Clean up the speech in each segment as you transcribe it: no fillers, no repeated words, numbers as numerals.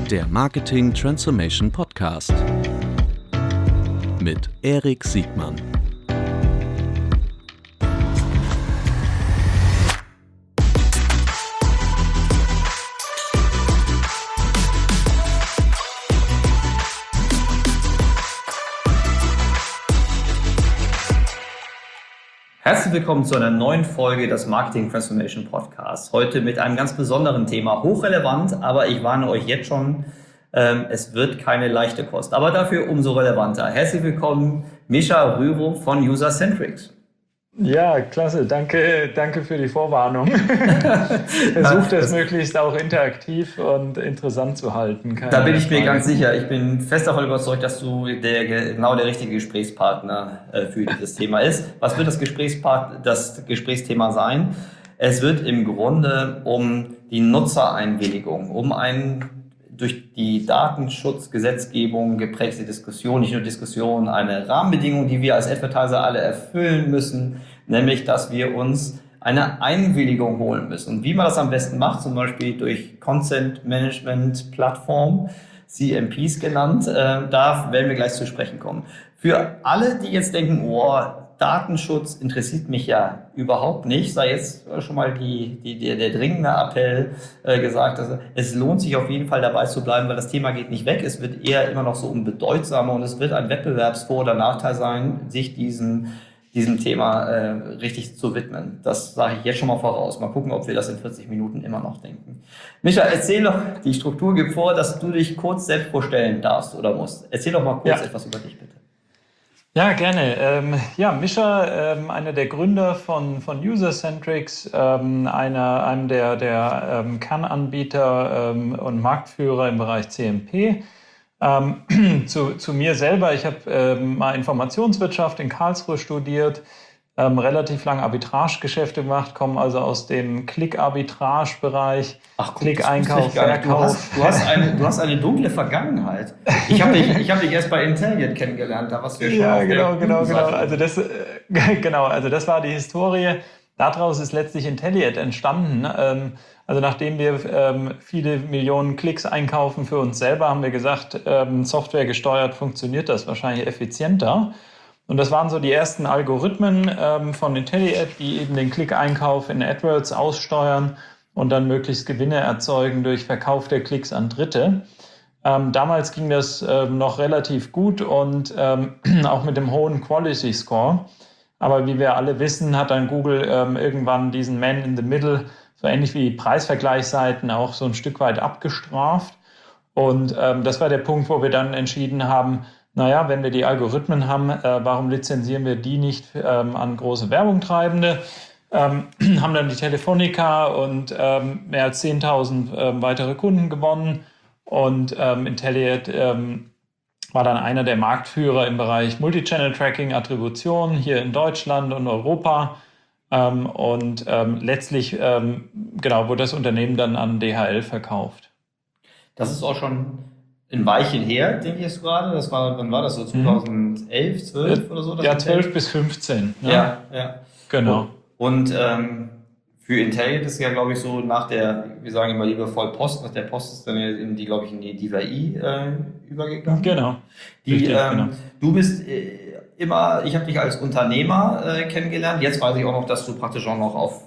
Der Marketing Transformation Podcast mit Erik Siegmann. Herzlich willkommen zu einer neuen Folge des Marketing Transformation Podcasts. Heute mit einem ganz besonderen Thema, hochrelevant, aber ich warne euch jetzt schon, es wird keine leichte Kost, aber dafür umso relevanter. Herzlich willkommen, Mischa Rürup von Usercentrics. Ja, klasse. Danke für die Vorwarnung. Versucht es möglichst auch interaktiv und interessant zu halten. Da bin ich mir ganz sicher. Ich bin fest davon überzeugt, dass du genau der richtige Gesprächspartner für dieses Thema ist. Was wird das Gesprächsthema sein? Es wird im Grunde um die Nutzereinwilligung, um durch die Datenschutzgesetzgebung geprägte Diskussion, nicht nur Diskussion, eine Rahmenbedingung, die wir als Advertiser alle erfüllen müssen, nämlich, dass wir uns eine Einwilligung holen müssen. Und wie man das am besten macht, zum Beispiel durch Consent Management Plattform, CMPs genannt, da werden wir gleich zu sprechen kommen. Für alle, die jetzt denken, Datenschutz interessiert mich ja überhaupt nicht, sei jetzt schon mal der dringende Appell gesagt, dass es lohnt sich auf jeden Fall dabei zu bleiben, weil das Thema geht nicht weg. Es wird eher immer noch so unbedeutsamer und es wird ein Wettbewerbsvor- oder Nachteil sein, sich diesem Thema richtig zu widmen. Das sage ich jetzt schon mal voraus. Mal gucken, ob wir das in 40 Minuten immer noch denken. Mischa, erzähl doch, die Struktur gibt vor, dass du dich kurz selbst vorstellen darfst oder musst. Erzähl doch mal kurz etwas über dich, bitte. Ja, gerne. Mischa, einer der Gründer von Usercentrics, einem der Kernanbieter und Marktführer im Bereich CMP. Zu mir selber, ich habe mal Informationswirtschaft in Karlsruhe studiert, relativ lang Arbitragegeschäfte gemacht, komme also aus dem Klick-Arbitrage-Bereich, Klick-Einkauf, Verkauf. Du hast eine dunkle Vergangenheit. Ich hab dich erst bei Intelliet kennengelernt, da warst du schon auf Genau. Also das war die Historie. Daraus ist letztlich Intelliet entstanden. Also nachdem wir viele Millionen Klicks einkaufen für uns selber, haben wir gesagt, Software gesteuert funktioniert das wahrscheinlich effizienter. Und das waren so die ersten Algorithmen von Intelliet, die eben den Klick-Einkauf in AdWords aussteuern und dann möglichst Gewinne erzeugen durch Verkauf der Klicks an Dritte. Damals ging das noch relativ gut und auch mit dem hohen Quality Score. Aber wie wir alle wissen, hat dann Google irgendwann diesen Man in the Middle, so ähnlich wie Preisvergleichsseiten, auch so ein Stück weit abgestraft. Und das war der Punkt, wo wir dann entschieden haben, wenn wir die Algorithmen haben, warum lizenzieren wir die nicht an große Werbungtreibende? Haben dann die Telefonica und mehr als 10.000 weitere Kunden gewonnen. Und Intelliet war dann einer der Marktführer im Bereich Multichannel-Tracking, Attribution hier in Deutschland und Europa. Letztlich wurde das Unternehmen dann an DHL verkauft. Das ist auch schon ein Weilchen her, denke ich jetzt gerade. Wann war das so? 2011, 12 oder so? Ja, 12 bis 15. Ja. Genau. Und für Intelliet ist ja, glaube ich, so nach wir sagen immer liebevoll Post, nach der Post ist dann in die DVI übergegangen. Genau. Genau. Du bist ich habe dich als Unternehmer kennengelernt. Jetzt weiß ich auch noch, dass du praktisch auch noch auf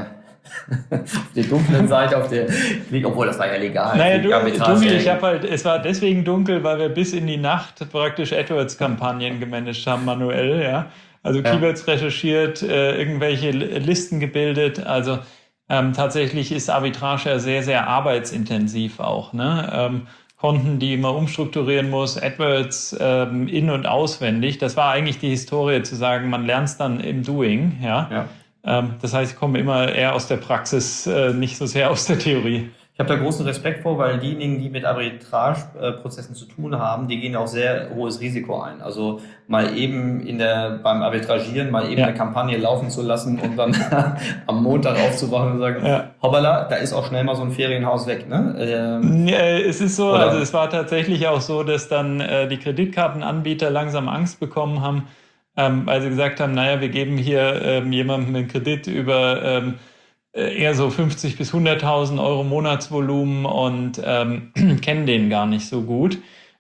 der dunklen Seite, obwohl das war ja legal. Dunkel, es war deswegen dunkel, weil wir bis in die Nacht praktisch AdWords-Kampagnen gemanagt haben, manuell, ja. Also Keywords recherchiert, irgendwelche Listen gebildet. Also tatsächlich ist Arbitrage ja sehr, sehr arbeitsintensiv auch, ne? Konten, die man umstrukturieren muss, AdWords in- und auswendig. Das war eigentlich die Historie, zu sagen, man lernt es dann im Doing, ja. Das heißt, ich komme immer eher aus der Praxis, nicht so sehr aus der Theorie. Ich habe da großen Respekt vor, weil diejenigen, die mit Arbitrageprozessen zu tun haben, die gehen auch sehr hohes Risiko ein. Also mal eben beim Arbitragieren eine Kampagne laufen zu lassen und dann am Montag aufzuwachen und sagen, hoppala, da ist auch schnell mal so ein Ferienhaus weg, ne? Es ist so, also es war tatsächlich auch so, dass dann die Kreditkartenanbieter langsam Angst bekommen haben, weil sie gesagt haben, wir geben hier jemandem einen Kredit über eher so 50 bis 100.000 Euro Monatsvolumen und kennen den gar nicht so gut.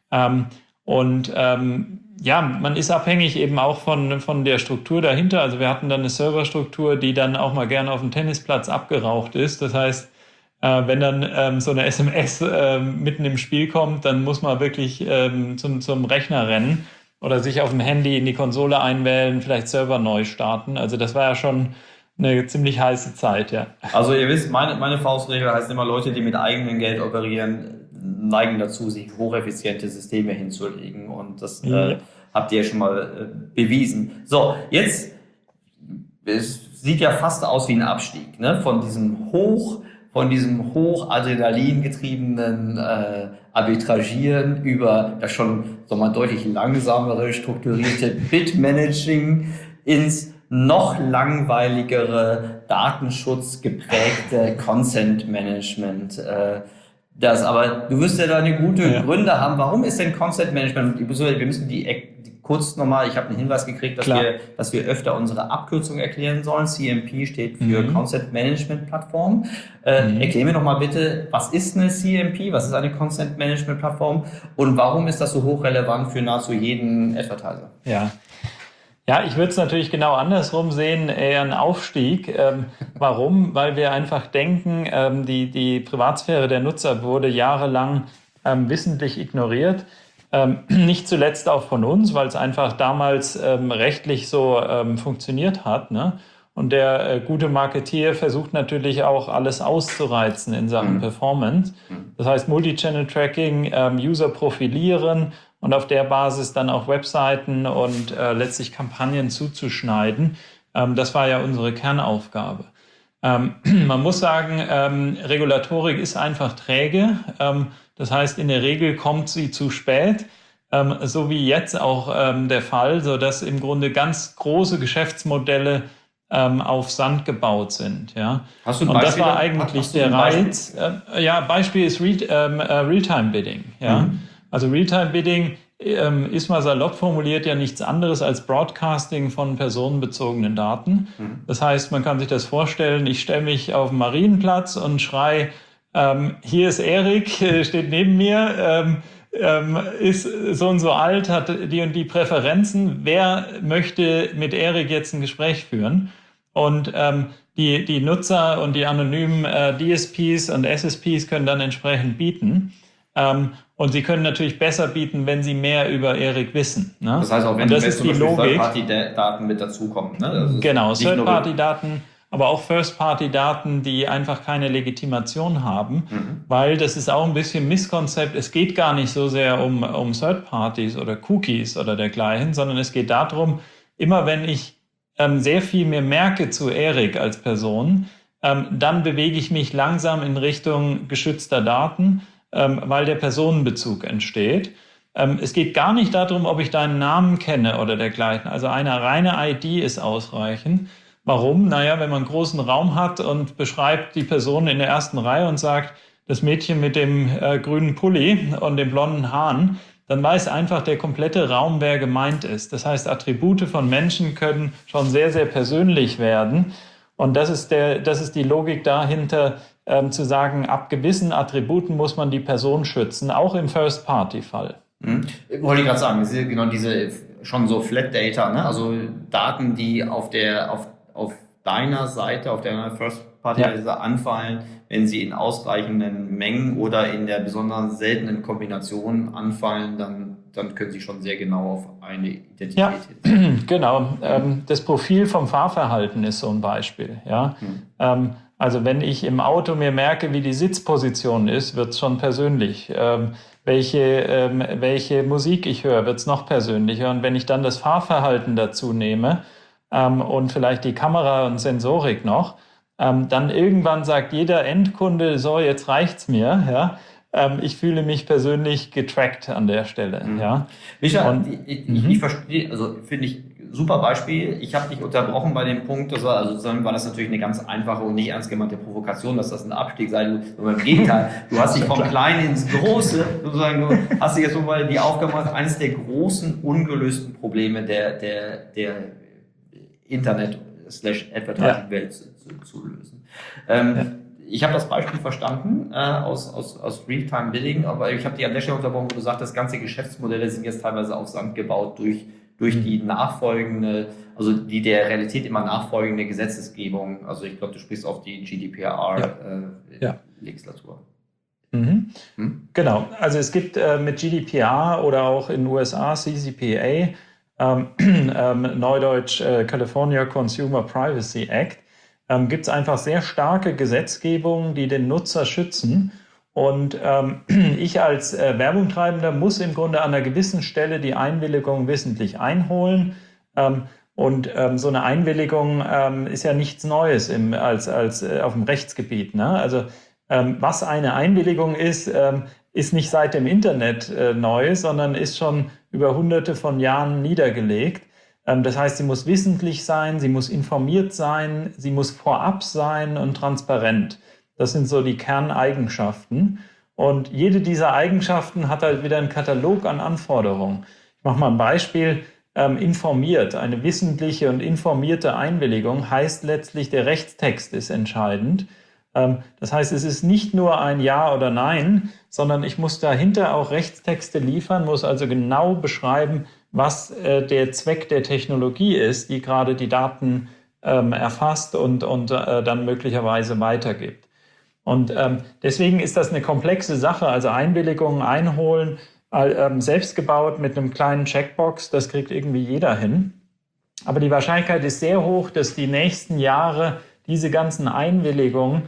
Ja, man ist abhängig eben auch von der Struktur dahinter. Also wir hatten dann eine Serverstruktur, die dann auch mal gerne auf dem Tennisplatz abgeraucht ist. Das heißt, wenn dann so eine SMS mitten im Spiel kommt, dann muss man wirklich zum Rechner rennen oder sich auf dem Handy in die Konsole einwählen, vielleicht Server neu starten. Also das war ja schon eine ziemlich heiße Zeit, ja. Also ihr wisst, meine Faustregel heißt immer, Leute, die mit eigenem Geld operieren, neigen dazu, sich hocheffiziente Systeme hinzulegen. Und das habt ihr schon mal bewiesen. So, jetzt, es sieht ja fast aus wie ein Abstieg, ne? Von diesem Hochadrenalin getriebenen Arbitragieren über das schon deutlich langsamere, strukturierte Bit-Managing ins noch langweiligere, datenschutzgeprägte Consent-Management. Aber du wirst ja da eine gute Gründe haben. Warum ist denn Consent Management? Wir müssen kurz nochmal, ich habe einen Hinweis gekriegt, dass wir öfter unsere Abkürzung erklären sollen. CMP steht für Consent Management Plattform. Erklär mir nochmal bitte, was ist eine CMP? Was ist eine Consent Management Plattform? Und warum ist das so hochrelevant für nahezu jeden Advertiser? Ja, ich würde es natürlich genau andersrum sehen, eher ein Aufstieg. Warum? Weil wir einfach denken, die Privatsphäre der Nutzer wurde jahrelang wissentlich ignoriert. Nicht zuletzt auch von uns, weil es einfach damals rechtlich so funktioniert hat, ne? Und der gute Marketeer versucht natürlich auch alles auszureizen in Sachen Performance. Das heißt Multi-Channel-Tracking, User profilieren und auf der Basis dann auch Webseiten und letztlich Kampagnen zuzuschneiden. Das war ja unsere Kernaufgabe. Man muss sagen, Regulatorik ist einfach träge. Das heißt, in der Regel kommt sie zu spät, so wie jetzt auch der Fall, sodass im Grunde ganz große Geschäftsmodelle auf Sand gebaut sind. Ja. Hast du ein und Beispiel? Das war eigentlich der Reiz. Beispiel ist Realtime-Bidding. Ja. Also Realtime-Bidding ist mal salopp formuliert ja nichts anderes als Broadcasting von personenbezogenen Daten. Das heißt, man kann sich das vorstellen, ich stelle mich auf den Marienplatz und schrei, hier ist Erik, steht neben mir, ist so und so alt, hat die und die Präferenzen. Wer möchte mit Erik jetzt ein Gespräch führen? Und die Nutzer und die anonymen DSPs und SSPs können dann entsprechend bieten. Und sie können natürlich besser bieten, wenn sie mehr über Erik wissen. Ne? Das heißt auch, wenn das ist die Logik. Third-Party-Daten mit dazukommen. Ne? Also genau, Third-Party-Daten, aber auch First-Party-Daten, die einfach keine Legitimation haben, weil das ist auch ein bisschen Misskonzept. Es geht gar nicht so sehr um Third-Parties oder Cookies oder dergleichen, sondern es geht darum, immer wenn ich sehr viel mehr merke zu Erik als Person, dann bewege ich mich langsam in Richtung geschützter Daten, weil der Personenbezug entsteht. Es geht gar nicht darum, ob ich deinen Namen kenne oder dergleichen. Also eine reine ID ist ausreichend. Warum? Naja, wenn man einen großen Raum hat und beschreibt die Person in der ersten Reihe und sagt, das Mädchen mit dem grünen Pulli und den blonden Haaren, dann weiß einfach der komplette Raum, wer gemeint ist. Das heißt, Attribute von Menschen können schon sehr, sehr persönlich werden. Und das ist die Logik dahinter, zu sagen, ab gewissen Attributen muss man die Person schützen, auch im First-Party-Fall. Wollte ich gerade sagen, diese schon so Flat Data, ne? Also Daten, die auf deiner Seite, auf deiner First-Party-Seite anfallen, wenn sie in ausreichenden Mengen oder in der besonders seltenen Kombination anfallen, dann können sie schon sehr genau auf eine Identität hin. Genau. Das Profil vom Fahrverhalten ist so ein Beispiel. Ja? Also wenn ich im Auto mir merke, wie die Sitzposition ist, wird es schon persönlich. Welche Musik ich höre, wird es noch persönlicher. Und wenn ich dann das Fahrverhalten dazu nehme und vielleicht die Kamera und Sensorik noch, dann irgendwann sagt jeder Endkunde, so, jetzt reicht's mir. Ja? Ich fühle mich persönlich getrackt an der Stelle. Ja? Richard, ich verstehe, also finde ich super Beispiel. Ich habe dich unterbrochen bei dem Punkt, war das natürlich eine ganz einfache und nicht ernst gemeinte Provokation, dass das ein Abstieg sei. Im Gegenteil, du hast dich vom Kleinen ins Große, sozusagen, du hast dich jetzt so mal die Aufgabe gemacht, eines der großen ungelösten Probleme der Internet/Advertising-Welt zu lösen. Ich habe das Beispiel verstanden aus Real-Time Billing, aber ich habe dich an der Stelle unterbrochen, wo du sagst, ganze Geschäftsmodelle sind jetzt teilweise auf Sand gebaut durch die nachfolgende, also die der Realität immer nachfolgende Gesetzesgebung. Also ich glaube, du sprichst auf die GDPR-Legislatur. Genau, also es gibt mit GDPR oder auch in den USA CCPA, Neudeutsch California Consumer Privacy Act, gibt es einfach sehr starke Gesetzgebungen, die den Nutzer schützen. Und ich als Werbungtreibender muss im Grunde an einer gewissen Stelle die Einwilligung wissentlich einholen. Und so eine Einwilligung ist ja nichts Neues als auf dem Rechtsgebiet. Ne? Also was eine Einwilligung ist nicht seit dem Internet neu, sondern ist schon über Hunderte von Jahren niedergelegt. Das heißt, sie muss wissentlich sein, sie muss informiert sein, sie muss vorab sein und transparent. Das sind so die Kerneigenschaften. Und jede dieser Eigenschaften hat halt wieder einen Katalog an Anforderungen. Ich mache mal ein Beispiel. Informiert, eine wissentliche und informierte Einwilligung heißt letztlich, der Rechtstext ist entscheidend. Das heißt, es ist nicht nur ein Ja oder Nein, sondern ich muss dahinter auch Rechtstexte liefern, muss also genau beschreiben, was der Zweck der Technologie ist, die gerade die Daten erfasst und dann möglicherweise weitergibt. Und deswegen ist das eine komplexe Sache, also Einwilligungen einholen, selbst gebaut mit einem kleinen Checkbox, das kriegt irgendwie jeder hin. Aber die Wahrscheinlichkeit ist sehr hoch, dass die nächsten Jahre diese ganzen Einwilligungen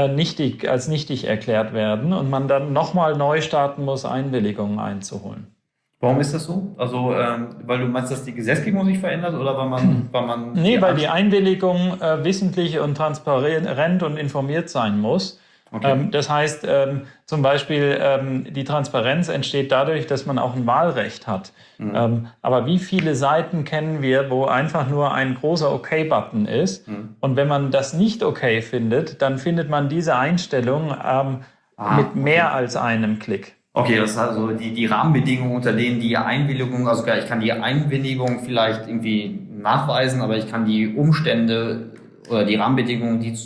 als nichtig erklärt werden und man dann nochmal neu starten muss, Einwilligungen einzuholen. Warum ist das so? Also, weil du meinst, dass die Gesetzgebung sich verändert oder weil man Nee, weil die Einwilligung wissentlich und transparent und informiert sein muss. Okay. Das heißt, zum Beispiel, die Transparenz entsteht dadurch, dass man auch ein Wahlrecht hat. Aber wie viele Seiten kennen wir, wo einfach nur ein großer OK-Button ist? Und wenn man das nicht okay findet, dann findet man diese Einstellung mit mehr als einem Klick. Okay, das ist also die Rahmenbedingungen, unter denen die Einwilligung, also ich kann die Einwilligung vielleicht irgendwie nachweisen, aber ich kann die Umstände oder die Rahmenbedingungen, die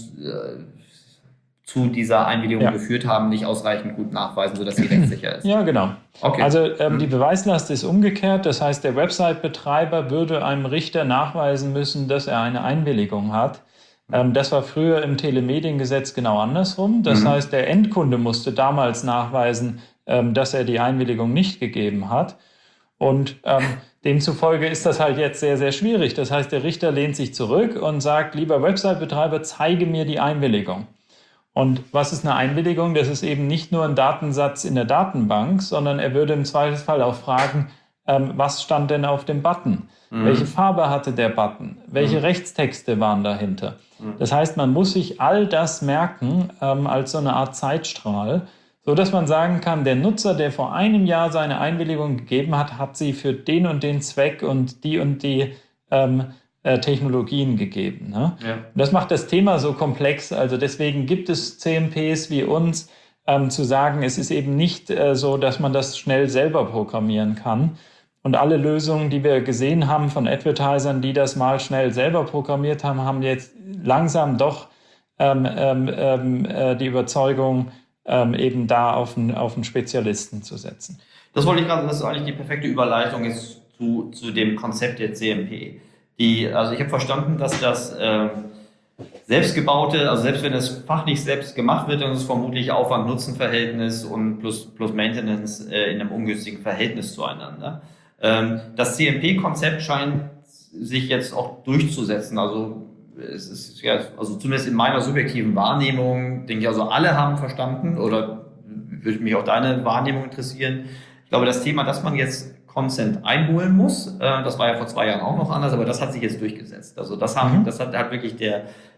zu dieser Einwilligung geführt haben, nicht ausreichend gut nachweisen, sodass sie rechtssicher ist. Ja, genau. Okay. Also die Beweislast ist umgekehrt. Das heißt, der Website-Betreiber würde einem Richter nachweisen müssen, dass er eine Einwilligung hat. Das war früher im Telemediengesetz genau andersrum. Das heißt, der Endkunde musste damals nachweisen, dass er die Einwilligung nicht gegeben hat. Und demzufolge ist das halt jetzt sehr, sehr schwierig. Das heißt, der Richter lehnt sich zurück und sagt, lieber Website-Betreiber, zeige mir die Einwilligung. Und was ist eine Einwilligung? Das ist eben nicht nur ein Datensatz in der Datenbank, sondern er würde im Zweifelsfall auch fragen, was stand denn auf dem Button? Welche Farbe hatte der Button? Welche Rechtstexte waren dahinter? Das heißt, man muss sich all das merken als so eine Art Zeitstrahl, so dass man sagen kann, der Nutzer, der vor einem Jahr seine Einwilligung gegeben hat, hat sie für den und den Zweck und die Technologien gegeben. Ne? Ja. Das macht das Thema so komplex. Also deswegen gibt es CMPs wie uns, zu sagen, es ist eben nicht so, dass man das schnell selber programmieren kann. Und alle Lösungen, die wir gesehen haben von Advertisern, die das mal schnell selber programmiert haben, haben jetzt langsam doch die Überzeugung, eben da auf einen Spezialisten zu setzen. Das wollte ich gerade, das ist eigentlich die perfekte Überleitung jetzt zu dem Konzept der CMP. Also ich habe verstanden, dass das selbstgebaute, also selbst wenn es fachlich selbst gemacht wird, dann ist es vermutlich Aufwand-Nutzen-Verhältnis und plus Maintenance in einem ungünstigen Verhältnis zueinander. Das CMP-Konzept scheint sich jetzt auch durchzusetzen. Also es ist ja, also zumindest in meiner subjektiven Wahrnehmung, denke ich, also alle haben verstanden, oder würde mich auch deine Wahrnehmung interessieren. Ich glaube, das Thema, dass man jetzt Consent einholen muss, das war ja vor 2 Jahren auch noch anders, aber das hat sich jetzt durchgesetzt. Also das hat wirklich der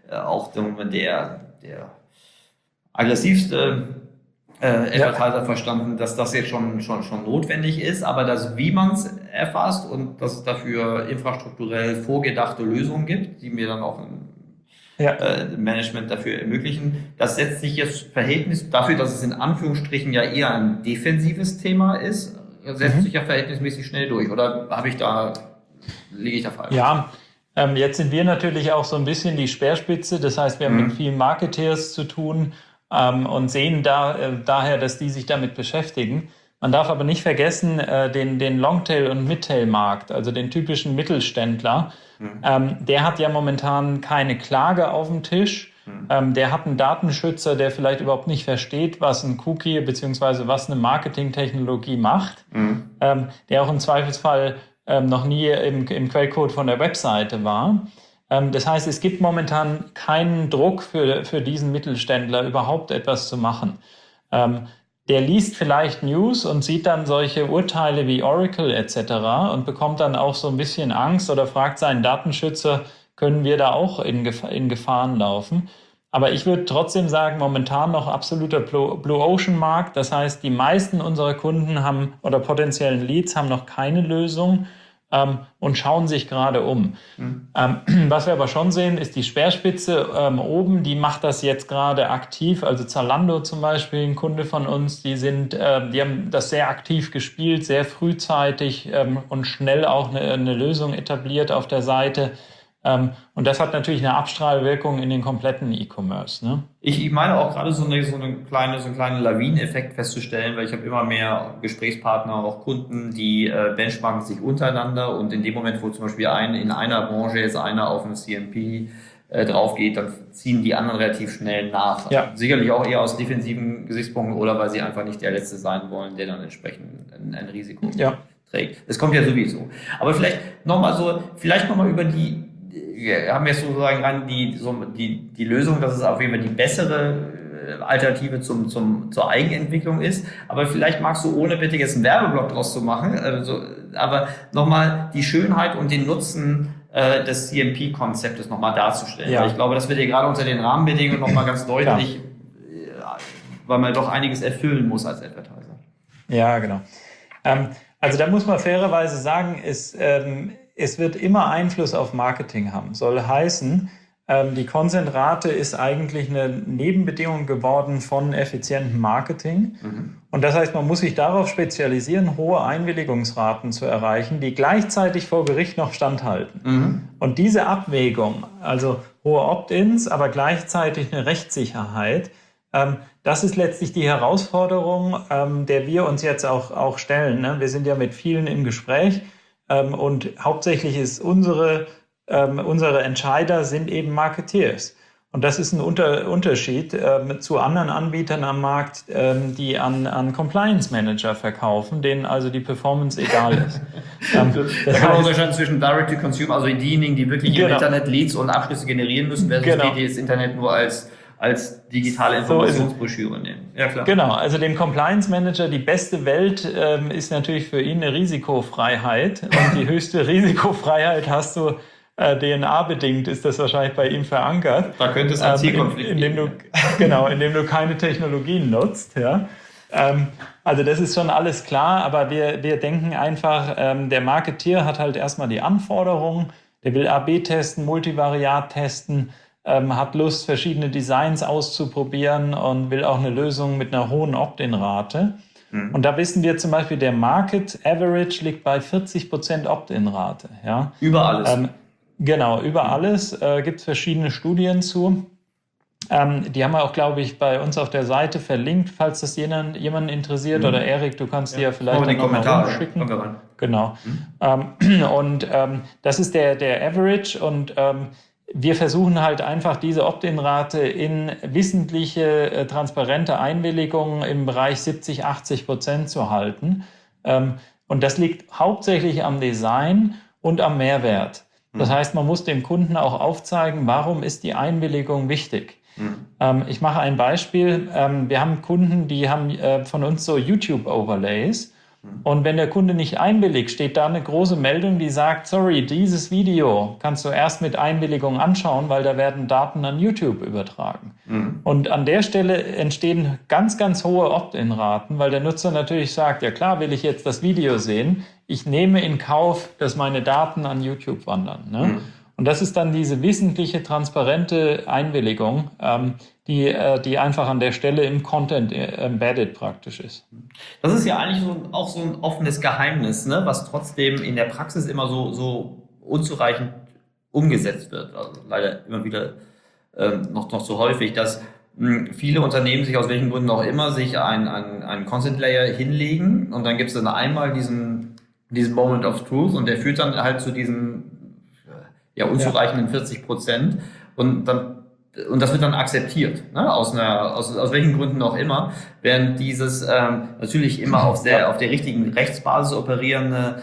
aggressivste Advertiser verstanden, dass das jetzt schon notwendig ist, aber dass, wie man es erfasst und dass es dafür infrastrukturell vorgedachte Lösungen gibt, die mir dann auch ein Management dafür ermöglichen, das setzt sich jetzt Verhältnis dafür, dass es in Anführungsstrichen ja eher ein defensives Thema ist, setzt sich ja verhältnismäßig schnell durch, oder liege ich da falsch? Ja, Jetzt sind wir natürlich auch so ein bisschen die Speerspitze. Das heißt, wir haben mit vielen Marketeers zu tun und sehen daher, dass die sich damit beschäftigen. Man darf aber nicht vergessen, den Longtail- und Midtail-Markt, also den typischen Mittelständler. Der hat ja momentan keine Klage auf dem Tisch. Der hat einen Datenschützer, der vielleicht überhaupt nicht versteht, was ein Cookie bzw. was eine Marketingtechnologie macht. Der auch im Zweifelsfall noch nie im Quellcode von der Webseite war. Das heißt, es gibt momentan keinen Druck für diesen Mittelständler, überhaupt etwas zu machen. Der liest vielleicht News und sieht dann solche Urteile wie Oracle etc. und bekommt dann auch so ein bisschen Angst oder fragt seinen Datenschützer, können wir da auch in Gefahren laufen? Aber ich würde trotzdem sagen, momentan noch absoluter Blue Ocean Markt. Das heißt, die meisten unserer Kunden haben oder potenziellen Leads haben noch keine Lösung und schauen sich gerade um. Was wir aber schon sehen, ist die Speerspitze oben, die macht das jetzt gerade aktiv. Also Zalando zum Beispiel, ein Kunde von uns, die haben das sehr aktiv gespielt, sehr frühzeitig und schnell auch eine Lösung etabliert auf der Seite. Und das hat natürlich eine Abstrahlwirkung in den kompletten E-Commerce. Ne? Ich meine auch gerade so einen kleinen Lawineneffekt festzustellen, weil ich habe immer mehr Gesprächspartner, auch Kunden, die benchmarken sich untereinander und in dem Moment, wo zum Beispiel in einer Branche jetzt einer auf ein CMP drauf geht, dann ziehen die anderen relativ schnell nach. Ja. Sicherlich auch eher aus defensiven Gesichtspunkten oder weil sie einfach nicht der Letzte sein wollen, der dann entsprechend ein Risiko trägt. Das kommt ja sowieso. Aber vielleicht nochmal über wir haben jetzt sozusagen die Lösung, dass es auf jeden Fall die bessere Alternative zur Eigenentwicklung ist. Aber vielleicht magst du, ohne bitte jetzt einen Werbeblock draus zu machen, aber nochmal die Schönheit und den Nutzen des CMP-Konzeptes nochmal darzustellen. Ja. Weil ich glaube, das wird dir gerade unter den Rahmenbedingungen nochmal ganz deutlich, weil man doch einiges erfüllen muss als Advertiser. Ja, genau. Also da muss man fairerweise sagen, es wird immer Einfluss auf Marketing haben. Soll heißen, die Consent-Rate ist eigentlich eine Nebenbedingung geworden von effizientem Marketing. Und das heißt, man muss sich darauf spezialisieren, hohe Einwilligungsraten zu erreichen, die gleichzeitig vor Gericht noch standhalten. Und diese Abwägung, also hohe Opt-ins, aber gleichzeitig eine Rechtssicherheit, das ist letztlich die Herausforderung, der wir uns jetzt auch stellen. Ne? Wir sind ja mit vielen im Gespräch. Und hauptsächlich ist unsere Entscheider sind eben Marketeers. Und das ist ein Unterschied zu anderen Anbietern am Markt, die an Compliance Manager verkaufen, denen also die Performance egal ist. Da kann man unterscheiden zwischen Direct-to-Consumer, also diejenigen, die wirklich im Internet Leads und Abschlüsse generieren müssen, versus die das Internet nur als digitale Informationsbroschüre nehmen. Ja, klar. Genau, also dem Compliance Manager, die beste Welt ist natürlich für ihn eine Risikofreiheit. Und die höchste Risikofreiheit hast du DNA-bedingt, ist das wahrscheinlich bei ihm verankert. Da könnte es einen Zielkonflikt geben. Indem du keine Technologien nutzt. Ja. Also das ist schon alles klar, aber wir denken einfach, der Marketeer hat halt erstmal die Anforderungen, der will AB testen, Multivariat testen, hat Lust, verschiedene Designs auszuprobieren und will auch eine Lösung mit einer hohen Opt-in-Rate. Und da wissen wir zum Beispiel, der Market Average liegt bei 40% Opt-in-Rate. Ja? Über alles. Genau, über alles gibt es verschiedene Studien zu. Die haben wir auch, glaube ich, bei uns auf der Seite verlinkt, falls das jemanden interessiert. Oder Erik, du kannst die ja vielleicht dann nochmal rumschicken. Genau. Das ist der Average und wir versuchen halt einfach diese Opt-in-Rate in wissentliche, transparente Einwilligungen im Bereich 70-80% zu halten. Und das liegt hauptsächlich am Design und am Mehrwert. Das heißt, man muss dem Kunden auch aufzeigen, warum ist die Einwilligung wichtig. Ich mache ein Beispiel. Wir haben Kunden, die haben von uns so YouTube-Overlays. Und wenn der Kunde nicht einwilligt, steht da eine große Meldung, die sagt, sorry, dieses Video kannst du erst mit Einwilligung anschauen, weil da werden Daten an YouTube übertragen. Und an der Stelle entstehen ganz, ganz hohe Opt-in-Raten, weil der Nutzer natürlich sagt, ja klar, will ich jetzt das Video sehen. Ich nehme in Kauf, dass meine Daten an YouTube wandern. Ne? Und das ist dann diese wissentliche, transparente Einwilligung, die einfach an der Stelle im Content embedded praktisch ist. Das ist ja eigentlich auch so ein offenes Geheimnis, ne? Was trotzdem in der Praxis immer so unzureichend umgesetzt wird. Also leider immer wieder noch so häufig, dass viele Unternehmen sich aus welchen Gründen auch immer sich einen Consent Layer hinlegen und dann gibt es dann einmal diesen Moment of Truth und der führt dann halt zu diesen unzureichenden 40% und das wird dann akzeptiert, ne? Aus welchen Gründen auch immer, während dieses natürlich immer auf der richtigen Rechtsbasis operierende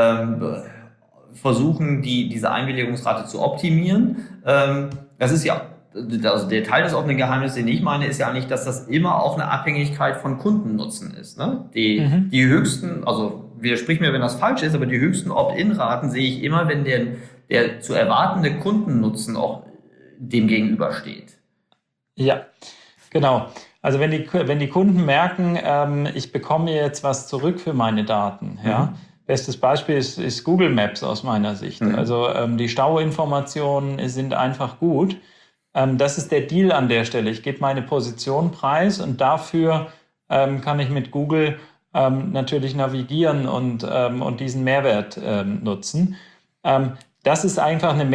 versuchen, diese Einwilligungsrate zu optimieren. Das ist ja, also der Teil des offenen Geheimnisses, den ich meine, ist ja eigentlich, dass das immer auch eine Abhängigkeit von Kundennutzen ist. Ne? Die höchsten, also widersprich mir, wenn das falsch ist, aber die höchsten Opt-in-Raten sehe ich immer, wenn der zu erwartende Kundennutzen auch dem gegenübersteht. Ja, genau. Also wenn die Kunden merken, ich bekomme jetzt was zurück für meine Daten, ja. Bestes Beispiel ist Google Maps aus meiner Sicht. Also die Stauinformationen sind einfach gut. Das ist der Deal an der Stelle. Ich gebe meine Position preis und dafür kann ich mit Google natürlich navigieren und diesen Mehrwert nutzen. Das ist einfach eine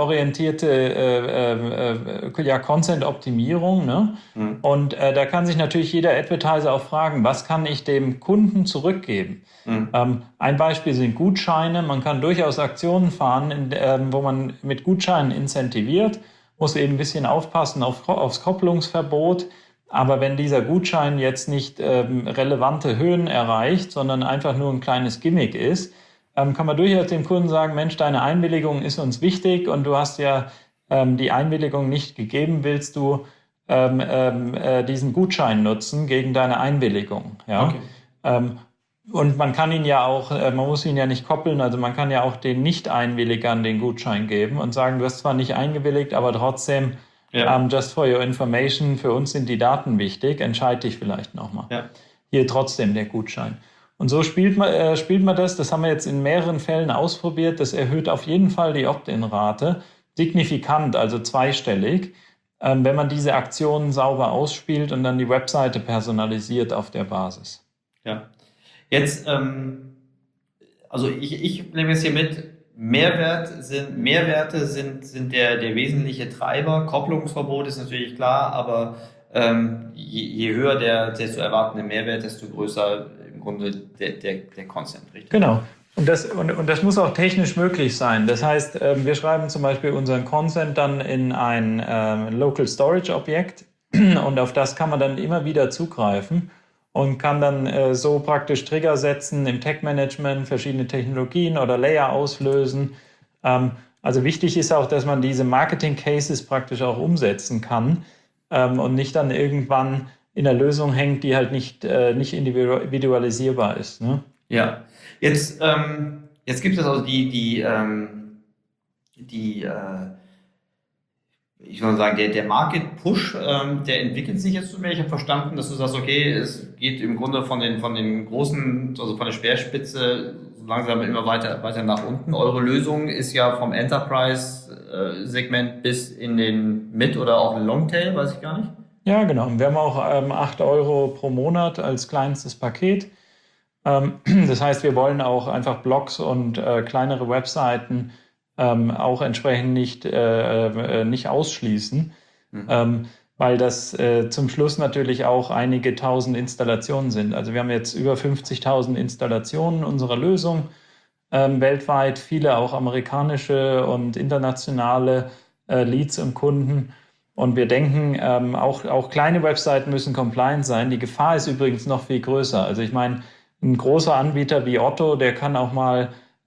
mehrwertorientierte Consent-Optimierung. Ne? Und da kann sich natürlich jeder Advertiser auch fragen, was kann ich dem Kunden zurückgeben? Ein Beispiel sind Gutscheine. Man kann durchaus Aktionen fahren, wo man mit Gutscheinen incentiviert, muss eben ein bisschen aufpassen aufs Kopplungsverbot. Aber wenn dieser Gutschein jetzt nicht relevante Höhen erreicht, sondern einfach nur ein kleines Gimmick ist, kann man durchaus dem Kunden sagen, Mensch, deine Einwilligung ist uns wichtig und du hast ja die Einwilligung nicht gegeben, willst du diesen Gutschein nutzen gegen deine Einwilligung. Ja? Okay. Und man kann ihn ja auch, man muss ihn ja nicht koppeln, also man kann ja auch den Nicht-Einwilligern den Gutschein geben und sagen, du hast zwar nicht eingewilligt, aber trotzdem, just for your information, für uns sind die Daten wichtig, entscheide dich vielleicht nochmal. Ja. Hier trotzdem der Gutschein. Und so spielt man das haben wir jetzt in mehreren Fällen ausprobiert, das erhöht auf jeden Fall die Opt-in-Rate, signifikant, also zweistellig, wenn man diese Aktionen sauber ausspielt und dann die Webseite personalisiert auf der Basis. Ja, jetzt, also ich nehme jetzt hier mit, Mehrwerte sind der wesentliche Treiber, Kopplungsverbot ist natürlich klar, aber je höher der zu erwartende Mehrwert, desto größer im Grunde der Consent, richtig? Genau. Und das muss auch technisch möglich sein. Das heißt, wir schreiben zum Beispiel unseren Consent dann in ein Local Storage Objekt und auf das kann man dann immer wieder zugreifen und kann dann so praktisch Trigger setzen im Tag-Management, verschiedene Technologien oder Layer auslösen. Also wichtig ist auch, dass man diese Marketing-Cases praktisch auch umsetzen kann und nicht dann irgendwann in der Lösung hängt, die halt nicht individualisierbar ist. Ne? Ja, jetzt gibt es also ich würde sagen, der Market-Push, der entwickelt sich jetzt zu mehr. Ich habe verstanden, dass du sagst, okay, es geht im Grunde von den großen, also von der Speerspitze so langsam immer weiter nach unten. Eure Lösung ist ja vom Enterprise-Segment bis in den Mid- oder auch Longtail, weiß ich gar nicht. Ja, genau. Wir haben auch 8 Euro pro Monat als kleinstes Paket. Das heißt, wir wollen auch einfach Blogs und kleinere Webseiten auch entsprechend nicht ausschließen, weil das zum Schluss natürlich auch einige tausend Installationen sind. Also wir haben jetzt über 50.000 Installationen unserer Lösung weltweit, viele auch amerikanische und internationale Leads und Kunden. Und wir denken, auch kleine Webseiten müssen compliant sein. Die Gefahr ist übrigens noch viel größer. Also ich meine, ein großer Anbieter wie Otto, der kann auch mal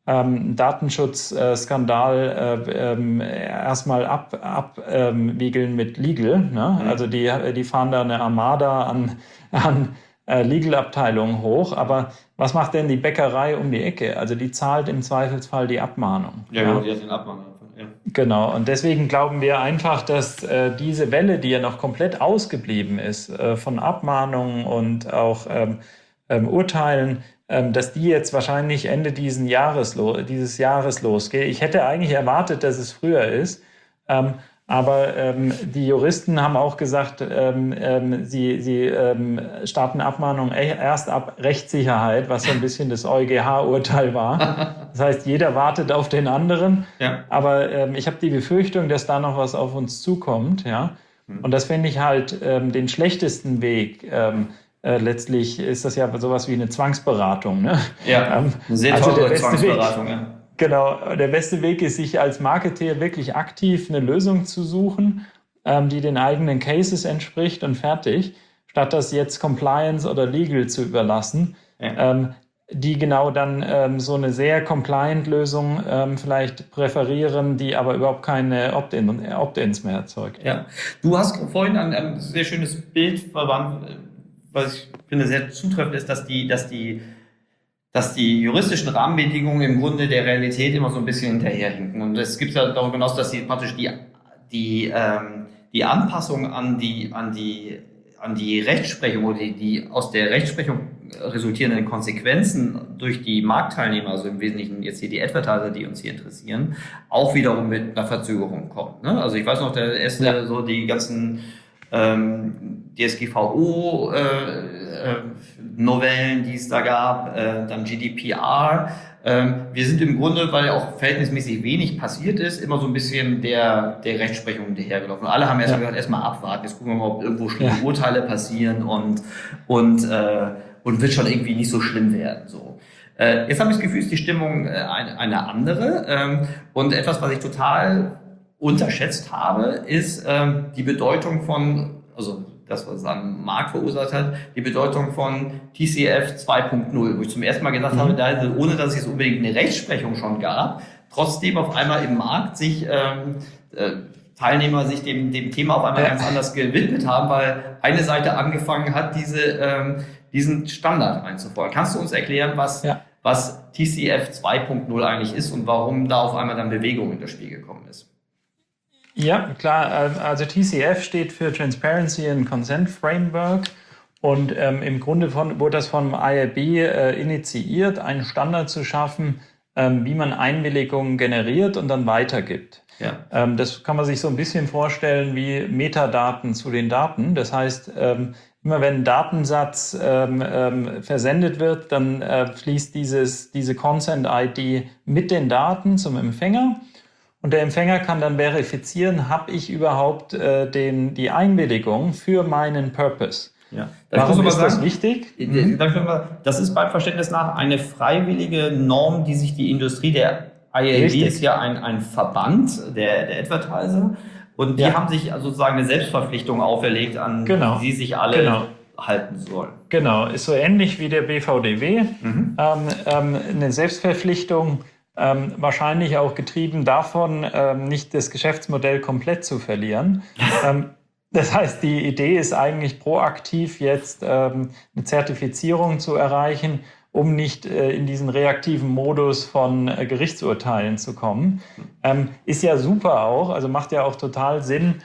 Datenschutzskandal erstmal abwiegeln mit Legal. Ne? Also die fahren da eine Armada an Legal-Abteilungen hoch. Aber was macht denn die Bäckerei um die Ecke? Also die zahlt im Zweifelsfall die Abmahnung. Ja, genau, die hat den Abmahnung. Ja. Genau, und deswegen glauben wir einfach, dass diese Welle, die ja noch komplett ausgeblieben ist, von Abmahnungen und auch Urteilen, dass die jetzt wahrscheinlich Ende dieses Jahres losgeht. Ich hätte eigentlich erwartet, dass es früher ist, Aber die Juristen haben auch gesagt, sie starten Abmahnungen erst ab Rechtssicherheit, was so ein bisschen das EuGH-Urteil war. Das heißt, jeder wartet auf den anderen. Ja. Aber ich habe die Befürchtung, dass da noch was auf uns zukommt. Ja? Und das finde ich halt den schlechtesten Weg. Letztlich ist das ja sowas wie eine Zwangsberatung. Ne? Ja, eine sehr teure Zwangsberatung. Ja. Genau, der beste Weg ist, sich als Marketeer wirklich aktiv eine Lösung zu suchen, die den eigenen Cases entspricht und fertig, statt das jetzt Compliance oder Legal zu überlassen, die genau dann so eine sehr Compliant-Lösung vielleicht präferieren, die aber überhaupt keine Opt-ins mehr erzeugt. Ja, du hast vorhin ein sehr schönes Bild verwandt, was ich finde sehr zutreffend ist, dass die juristischen Rahmenbedingungen im Grunde der Realität immer so ein bisschen hinterherhinken. Und es gibt ja darüber hinaus, dass sie praktisch die Anpassung an die Rechtsprechung oder die aus der Rechtsprechung resultierenden Konsequenzen durch die Marktteilnehmer, also im Wesentlichen jetzt hier die Advertiser, die uns hier interessieren, auch wiederum mit einer Verzögerung kommt. Ne? Also ich weiß noch, der erste, so die ganzen DSGVO Novellen, die es da gab, dann GDPR. Wir sind im Grunde, weil auch verhältnismäßig wenig passiert ist, immer so ein bisschen der Rechtsprechung hinterhergelaufen. Alle haben erstmal gesagt, erstmal abwarten, jetzt gucken wir mal, ob irgendwo schlimme Urteile passieren und wird schon irgendwie nicht so schlimm werden. So. Jetzt habe ich das Gefühl, ist die Stimmung eine andere. Und etwas, was ich total unterschätzt habe, ist die Bedeutung von, also das, was es am Markt verursacht hat, die Bedeutung von TCF 2.0, wo ich zum ersten Mal gesagt habe, ohne dass es jetzt unbedingt eine Rechtsprechung schon gab, trotzdem auf einmal im Markt sich Teilnehmer sich dem Thema auf einmal ganz anders gewidmet haben, weil eine Seite angefangen hat, diesen Standard einzufordern. Kannst du uns erklären, was TCF 2.0 eigentlich ist und warum da auf einmal dann Bewegung in das Spiel gekommen ist? Ja, klar. Also TCF steht für Transparency and Consent Framework und im Grunde wurde das vom IAB initiiert, einen Standard zu schaffen, wie man Einwilligungen generiert und dann weitergibt. Ja. Das kann man sich so ein bisschen vorstellen wie Metadaten zu den Daten. Das heißt, immer wenn ein Datensatz versendet wird, dann fließt diese Consent-ID mit den Daten zum Empfänger. Und der Empfänger kann dann verifizieren, habe ich überhaupt die Einwilligung für meinen Purpose. Ja. Warum ist das wichtig? Das ist beim Verständnis nach eine freiwillige Norm, die sich die Industrie, der IAB ist ja ein Verband der Advertiser, und die haben sich also sozusagen eine Selbstverpflichtung auferlegt, an die sich alle halten sollen. Genau, ist so ähnlich wie der BVDW, eine Selbstverpflichtung, wahrscheinlich auch getrieben davon, nicht das Geschäftsmodell komplett zu verlieren. Das heißt, die Idee ist eigentlich proaktiv jetzt eine Zertifizierung zu erreichen, um nicht in diesen reaktiven Modus von Gerichtsurteilen zu kommen. Ist ja super auch, also macht ja auch total Sinn,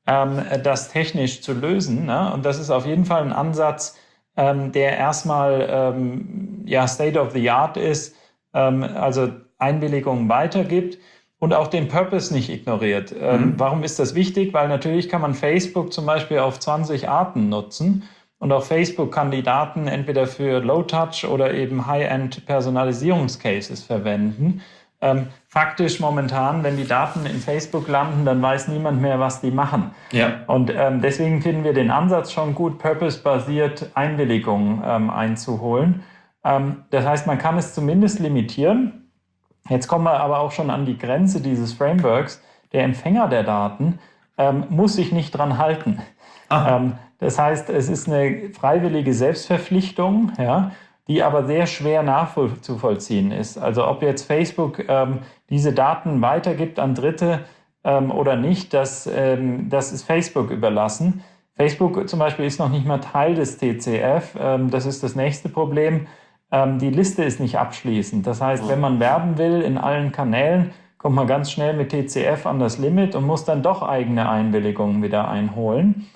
das technisch zu lösen. Ne? Und das ist auf jeden Fall ein Ansatz, der erstmal State of the Art ist, also Einwilligungen weitergibt und auch den Purpose nicht ignoriert. Warum ist das wichtig? Weil natürlich kann man Facebook zum Beispiel auf 20 Arten nutzen und auch Facebook kann die Daten entweder für Low-Touch oder eben High-End-Personalisierungscases verwenden. Faktisch momentan, wenn die Daten in Facebook landen, dann weiß niemand mehr, was die machen. Ja. Und deswegen finden wir den Ansatz schon gut, purpose-basiert Einwilligungen einzuholen. Das heißt, man kann es zumindest limitieren. Jetzt kommen wir aber auch schon an die Grenze dieses Frameworks. Der Empfänger der Daten muss sich nicht dran halten. Das heißt, es ist eine freiwillige Selbstverpflichtung, die aber sehr schwer nachzuvollziehen ist. Also ob jetzt Facebook diese Daten weitergibt an Dritte oder nicht, das ist Facebook überlassen. Facebook zum Beispiel ist noch nicht mal Teil des TCF. Das ist das nächste Problem. Die Liste ist nicht abschließend. Das heißt, wenn man werben will in allen Kanälen, kommt man ganz schnell mit TCF an das Limit und muss dann doch eigene Einwilligungen wieder einholen.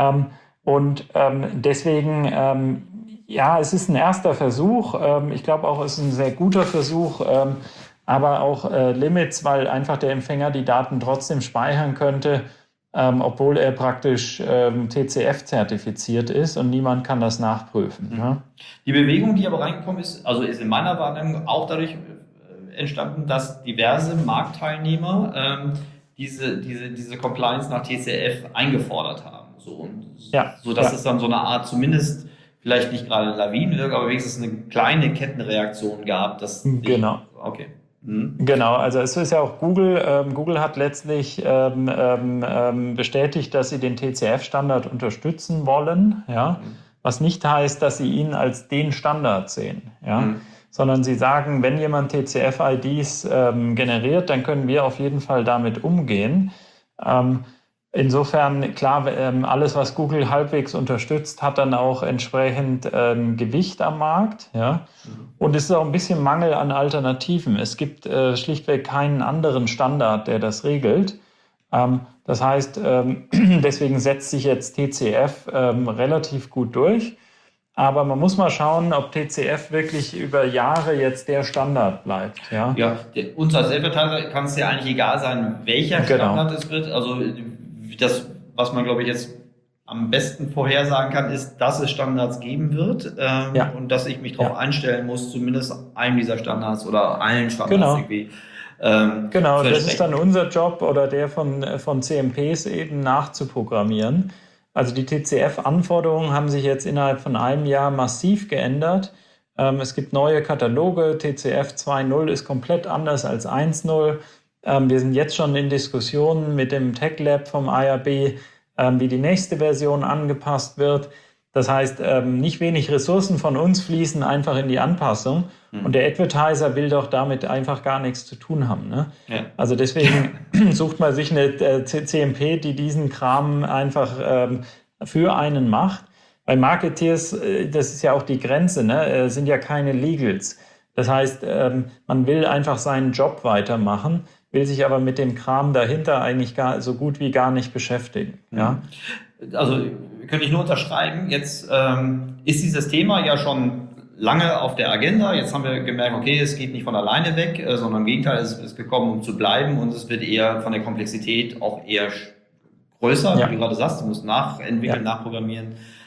Deswegen, es ist ein erster Versuch. Ich glaube auch, es ist ein sehr guter Versuch, aber auch Limits, weil einfach der Empfänger die Daten trotzdem speichern könnte obwohl er praktisch TCF-zertifiziert ist und niemand kann das nachprüfen. Ja? Die Bewegung, die aber reingekommen ist, also ist in meiner Wahrnehmung auch dadurch entstanden, dass diverse Marktteilnehmer diese Compliance nach TCF eingefordert haben. So dass es dann so eine Art, zumindest vielleicht nicht gerade Lawinenwirkung, aber wenigstens eine kleine Kettenreaktion gab. Genau. Okay. Genau, also es ist ja auch Google. Google hat letztlich bestätigt, dass sie den TCF-Standard unterstützen wollen, ja? Was nicht heißt, dass sie ihn als den Standard sehen, ja? Sondern sie sagen, wenn jemand TCF-IDs generiert, dann können wir auf jeden Fall damit umgehen. Insofern, klar, alles, was Google halbwegs unterstützt, hat dann auch entsprechend Gewicht am Markt. Ja? Und es ist auch ein bisschen Mangel an Alternativen. Es gibt schlichtweg keinen anderen Standard, der das regelt. Das heißt, deswegen setzt sich jetzt TCF relativ gut durch. Aber man muss mal schauen, ob TCF wirklich über Jahre jetzt der Standard bleibt. Ja, uns als Advertiser kann es ja eigentlich egal sein, welcher Standard es wird. Also das, was man, glaube ich, jetzt am besten vorhersagen kann, ist, dass es Standards geben wird und dass ich mich darauf einstellen muss, zumindest einem dieser Standards oder allen Standards irgendwie. Genau, das ist dann unser Job oder der von CMPs eben nachzuprogrammieren. Also die TCF-Anforderungen haben sich jetzt innerhalb von einem Jahr massiv geändert. Es gibt neue Kataloge. TCF 2.0 ist komplett anders als 1.0. Wir sind jetzt schon in Diskussionen mit dem Tech Lab vom IAB, wie die nächste Version angepasst wird. Das heißt, nicht wenig Ressourcen von uns fließen einfach in die Anpassung. Und der Advertiser will doch damit einfach gar nichts zu tun haben. Ne? Ja. Also deswegen sucht man sich eine CMP, die diesen Kram einfach für einen macht. Bei Marketeers, das ist ja auch die Grenze, ne? Sind ja keine Legals. Das heißt, man will einfach seinen Job weitermachen, will sich aber mit dem Kram dahinter eigentlich so gut wie gar nicht beschäftigen. Ja? Also könnte ich nur unterschreiben, jetzt ist dieses Thema ja schon lange auf der Agenda. Jetzt haben wir gemerkt, okay, es geht nicht von alleine weg, sondern im Gegenteil, es ist gekommen, um zu bleiben und es wird eher von der Komplexität auch eher größer, wie du gerade sagst, du musst nachentwickeln, nachprogrammieren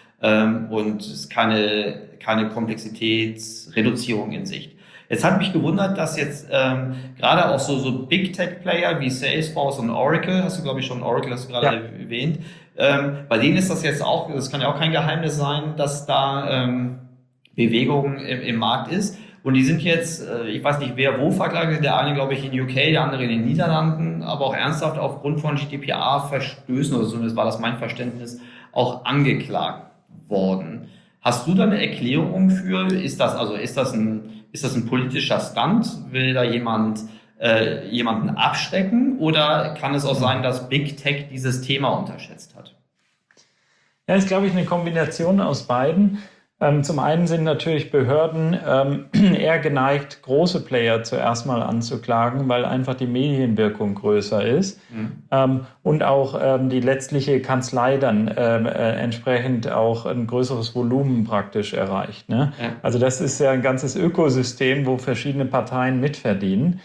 und es ist keine Komplexitätsreduzierung in Sicht. Jetzt hat mich gewundert, dass jetzt gerade auch so Big Tech Player wie Salesforce und Oracle, hast du glaube ich schon erwähnt, bei denen ist das jetzt auch, das kann ja auch kein Geheimnis sein, dass da Bewegung im Markt ist. Und die sind jetzt, ich weiß nicht, wer wo verklagt, der eine glaube ich in UK, der andere in den Niederlanden, aber auch ernsthaft aufgrund von GDPR-Verstößen, oder zumindest war das mein Verständnis, auch angeklagt worden. Hast du da eine Erklärung für? Ist das ein politischer Stunt? Will da jemanden abschrecken? Oder kann es auch sein, dass Big Tech dieses Thema unterschätzt hat? Ja, ist, glaube ich, eine Kombination aus beiden. Zum einen sind natürlich Behörden eher geneigt, große Player zuerst mal anzuklagen, weil einfach die Medienwirkung größer ist und auch die letztliche Kanzlei dann entsprechend auch ein größeres Volumen praktisch erreicht. Ne? Ja. Also das ist ja ein ganzes Ökosystem, wo verschiedene Parteien mitverdienen.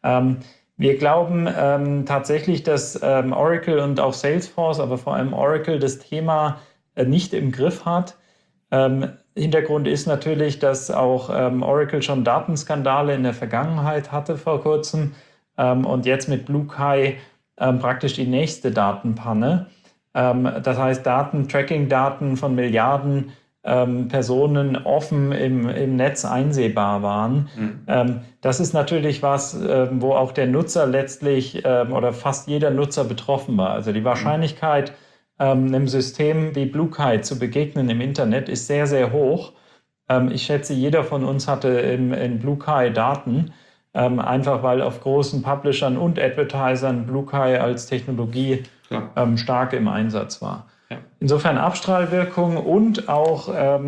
Wir glauben tatsächlich, dass Oracle und auch Salesforce, aber vor allem Oracle, das Thema nicht im Griff hat. Hintergrund ist natürlich, dass auch Oracle schon Datenskandale in der Vergangenheit hatte vor kurzem und jetzt mit BlueKai praktisch die nächste Datenpanne. Das heißt, Tracking-Daten von Milliarden Personen offen im Netz einsehbar waren. Das ist natürlich was, wo auch der Nutzer letztlich oder fast jeder Nutzer betroffen war. Also die Wahrscheinlichkeit, einem System wie BlueKai zu begegnen im Internet ist sehr, sehr hoch. Ich schätze, jeder von uns hatte in BlueKai Daten, einfach weil auf großen Publishern und Advertisern BlueKai als Technologie stark im Einsatz war. Ja. Insofern Abstrahlwirkung und auch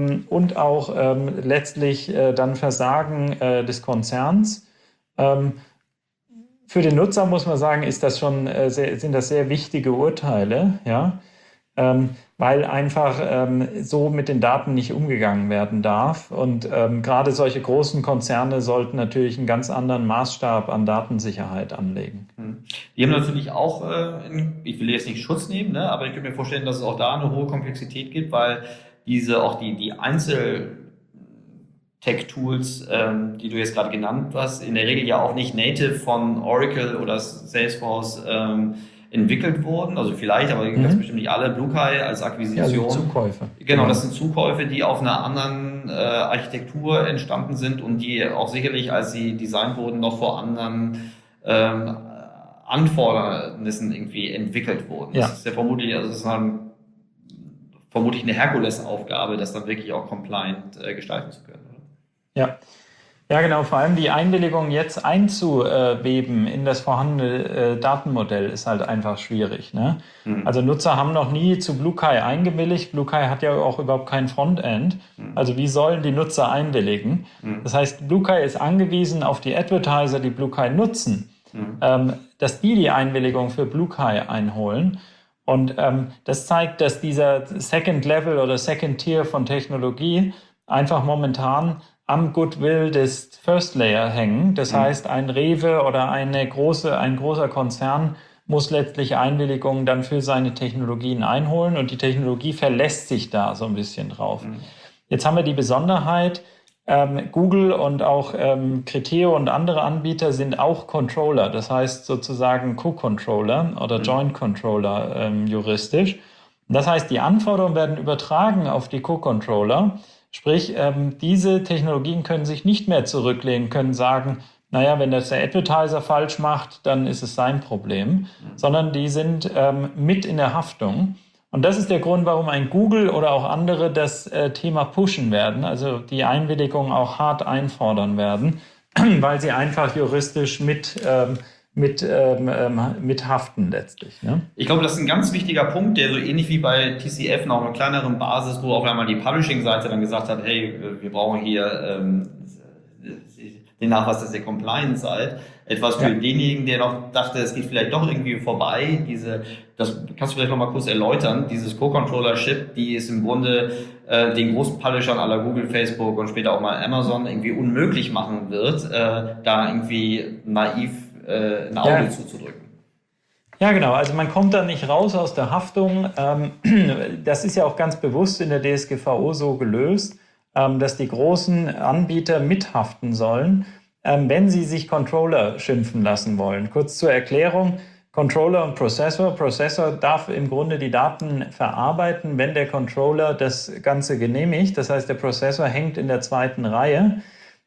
letztlich dann Versagen des Konzerns. Für den Nutzer muss man sagen, sind das sehr wichtige Urteile, ja. weil einfach so mit den Daten nicht umgegangen werden darf. Und gerade solche großen Konzerne sollten natürlich einen ganz anderen Maßstab an Datensicherheit anlegen. Die haben natürlich auch, ich will jetzt nicht Schutz nehmen, ne, aber ich könnte mir vorstellen, dass es auch da eine hohe Komplexität gibt, weil auch die Einzel-Tech-Tools, die du jetzt gerade genannt hast, in der Regel ja auch nicht native von Oracle oder Salesforce entwickelt wurden, also vielleicht, aber ganz bestimmt nicht alle. BlueKai als Akquisition. Ja, die Zukäufe. Genau, das sind Zukäufe, die auf einer anderen Architektur entstanden sind und die auch sicherlich, als sie designt wurden, noch vor anderen Anfordernissen irgendwie entwickelt wurden. Ja. Das ist ja vermutlich, also das ist vermutlich eine Herkulesaufgabe, das dann wirklich auch compliant gestalten zu können. Oder? Ja. Ja, genau. Vor allem die Einwilligung jetzt einzuweben in das vorhandene Datenmodell ist halt einfach schwierig. Ne? Also Nutzer haben noch nie zu BlueKai eingewilligt. BlueKai hat ja auch überhaupt kein Frontend. Also wie sollen die Nutzer einwilligen? Das heißt, BlueKai ist angewiesen auf die Advertiser, die BlueKai nutzen, dass die Einwilligung für BlueKai einholen. Und das zeigt, dass dieser Second Level oder Second Tier von Technologie einfach momentan am Goodwill des First Layer hängen. Das heißt, ein Rewe oder ein großer Konzern muss letztlich Einwilligungen dann für seine Technologien einholen und die Technologie verlässt sich da so ein bisschen drauf. Jetzt haben wir die Besonderheit, Google und auch Criteo und andere Anbieter sind auch Controller, das heißt sozusagen Co-Controller oder Joint Controller juristisch. Das heißt, die Anforderungen werden übertragen auf die Co-Controller. Sprich, diese Technologien können sich nicht mehr zurücklehnen, können sagen, naja, wenn das der Advertiser falsch macht, dann ist es sein Problem, sondern die sind mit in der Haftung. Und das ist der Grund, warum ein Google oder auch andere das Thema pushen werden, also die Einwilligung auch hart einfordern werden, weil sie einfach juristisch mit haften letztlich. Ne? Ich glaube, das ist ein ganz wichtiger Punkt, der so ähnlich wie bei TCF noch einer kleineren Basis, wo auf einmal die Publishing-Seite dann gesagt hat, hey, wir brauchen hier den Nachweis, dass ihr compliant seid. Etwas für denjenigen, der noch dachte, es geht vielleicht doch irgendwie vorbei. Das kannst du vielleicht noch mal kurz erläutern. Dieses Co-Controllership, die ist im Grunde den großen Publishern aller Google, Facebook und später auch mal Amazon irgendwie unmöglich machen wird, da irgendwie naiv ein Auge zuzudrücken. Ja, genau. Also man kommt da nicht raus aus der Haftung. Das ist ja auch ganz bewusst in der DSGVO so gelöst, dass die großen Anbieter mithaften sollen, wenn sie sich Controller schimpfen lassen wollen. Kurz zur Erklärung. Controller und Processor. Processor darf im Grunde die Daten verarbeiten, wenn der Controller das Ganze genehmigt. Das heißt, der Processor hängt in der zweiten Reihe.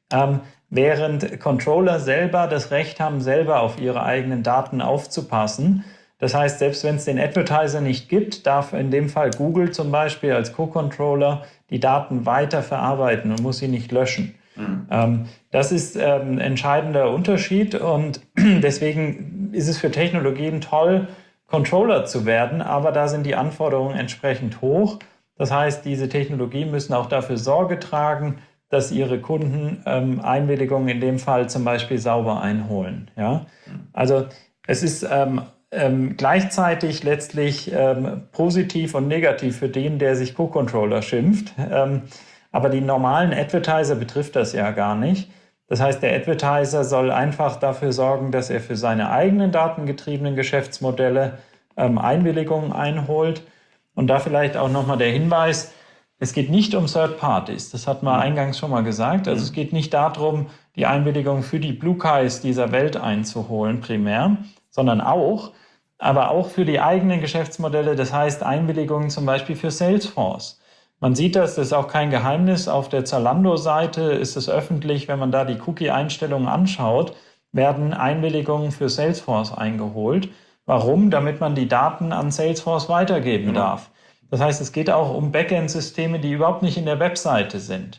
Während Controller selber das Recht haben, selber auf ihre eigenen Daten aufzupassen. Das heißt, selbst wenn es den Advertiser nicht gibt, darf in dem Fall Google zum Beispiel als Co-Controller die Daten weiter verarbeiten und muss sie nicht löschen. Das ist ein entscheidender Unterschied und deswegen ist es für Technologien toll, Controller zu werden, aber da sind die Anforderungen entsprechend hoch. Das heißt, diese Technologien müssen auch dafür Sorge tragen, dass ihre Kunden Einwilligungen in dem Fall zum Beispiel sauber einholen. Ja? Also es ist gleichzeitig letztlich positiv und negativ für den, der sich Co-Controller schimpft. Aber die normalen Advertiser betrifft das ja gar nicht. Das heißt, der Advertiser soll einfach dafür sorgen, dass er für seine eigenen datengetriebenen Geschäftsmodelle Einwilligungen einholt. Und da vielleicht auch nochmal der Hinweis, es geht nicht um Third Parties, das hat man eingangs schon mal gesagt. Also es geht nicht darum, die Einwilligung für die BlueKais dieser Welt einzuholen primär, sondern aber auch für die eigenen Geschäftsmodelle, das heißt Einwilligungen zum Beispiel für Salesforce. Man sieht das ist auch kein Geheimnis, auf der Zalando-Seite ist es öffentlich, wenn man da die Cookie-Einstellungen anschaut, werden Einwilligungen für Salesforce eingeholt. Warum? Damit man die Daten an Salesforce weitergeben darf. Das heißt, es geht auch um Backend-Systeme, die überhaupt nicht in der Webseite sind.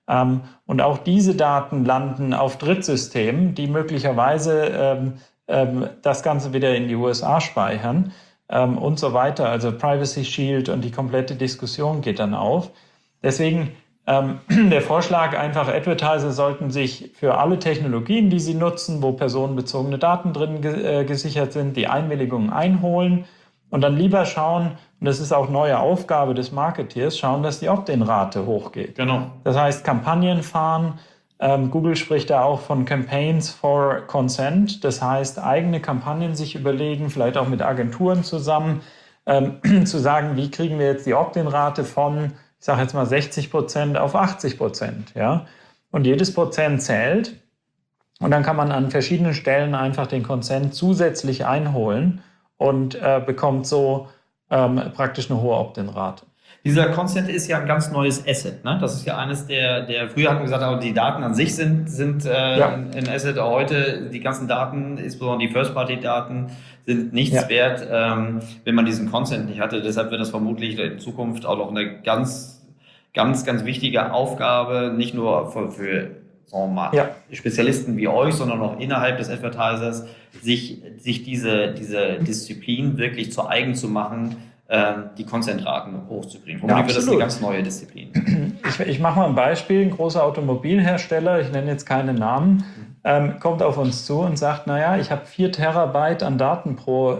Und auch diese Daten landen auf Drittsystemen, die möglicherweise das Ganze wieder in die USA speichern und so weiter. Also Privacy Shield und die komplette Diskussion geht dann auf. Deswegen der Vorschlag einfach, Advertiser sollten sich für alle Technologien, die sie nutzen, wo personenbezogene Daten drin gesichert sind, die Einwilligungen einholen. und dann lieber schauen, und das ist auch neue Aufgabe des Marketeers, schauen, dass die Opt-in-Rate hochgeht. Genau. Das heißt, Kampagnen fahren. Google spricht da auch von Campaigns for Consent. Das heißt, eigene Kampagnen sich überlegen, vielleicht auch mit Agenturen zusammen, zu sagen, wie kriegen wir jetzt die Opt-in-Rate von, ich sage jetzt mal 60% auf 80%. Ja? Und jedes Prozent zählt. Und dann kann man an verschiedenen Stellen einfach den Consent zusätzlich einholen und bekommt so praktisch eine hohe Opt-in-Rate. Dieser Consent ist ja ein ganz neues Asset. Ne? Das ist ja eines der früher hatten wir gesagt, aber die Daten an sich sind ein Asset. Auch heute die ganzen Daten, insbesondere die First-Party-Daten, sind nichts wert, wenn man diesen Consent nicht hatte. Deshalb wird das vermutlich in Zukunft auch noch eine ganz wichtige Aufgabe, nicht nur für sagen wir mal, Spezialisten wie euch, sondern auch innerhalb des Advertisers, sich diese Disziplin wirklich zu eigen zu machen, die Consent-Raten hochzukriegen. Vermutlich wird das eine ganz neue Disziplin. Ich mache mal ein Beispiel. Ein großer Automobilhersteller, ich nenne jetzt keine Namen, kommt auf uns zu und sagt, naja, ich habe 4 Terabyte an Daten pro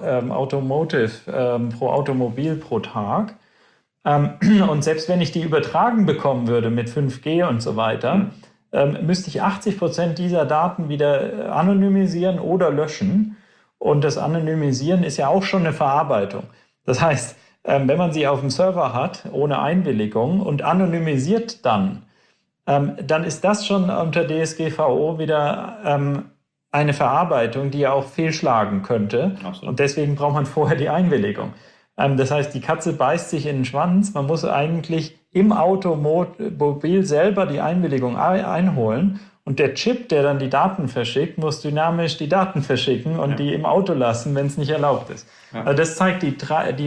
Automobil pro Tag. Und selbst wenn ich die übertragen bekommen würde mit 5G und so weiter, müsste ich 80% dieser Daten wieder anonymisieren oder löschen. Und das Anonymisieren ist ja auch schon eine Verarbeitung. Das heißt, wenn man sie auf dem Server hat, ohne Einwilligung und anonymisiert dann ist das schon unter DSGVO wieder eine Verarbeitung, die ja auch fehlschlagen könnte. Absolut. Und deswegen braucht man vorher die Einwilligung. Das heißt, die Katze beißt sich in den Schwanz. Man muss eigentlich im Automobil selber die Einwilligung einholen. Und der Chip, der dann die Daten verschickt, muss dynamisch die Daten verschicken und die im Auto lassen, wenn es nicht erlaubt ist. Ja. Also das zeigt die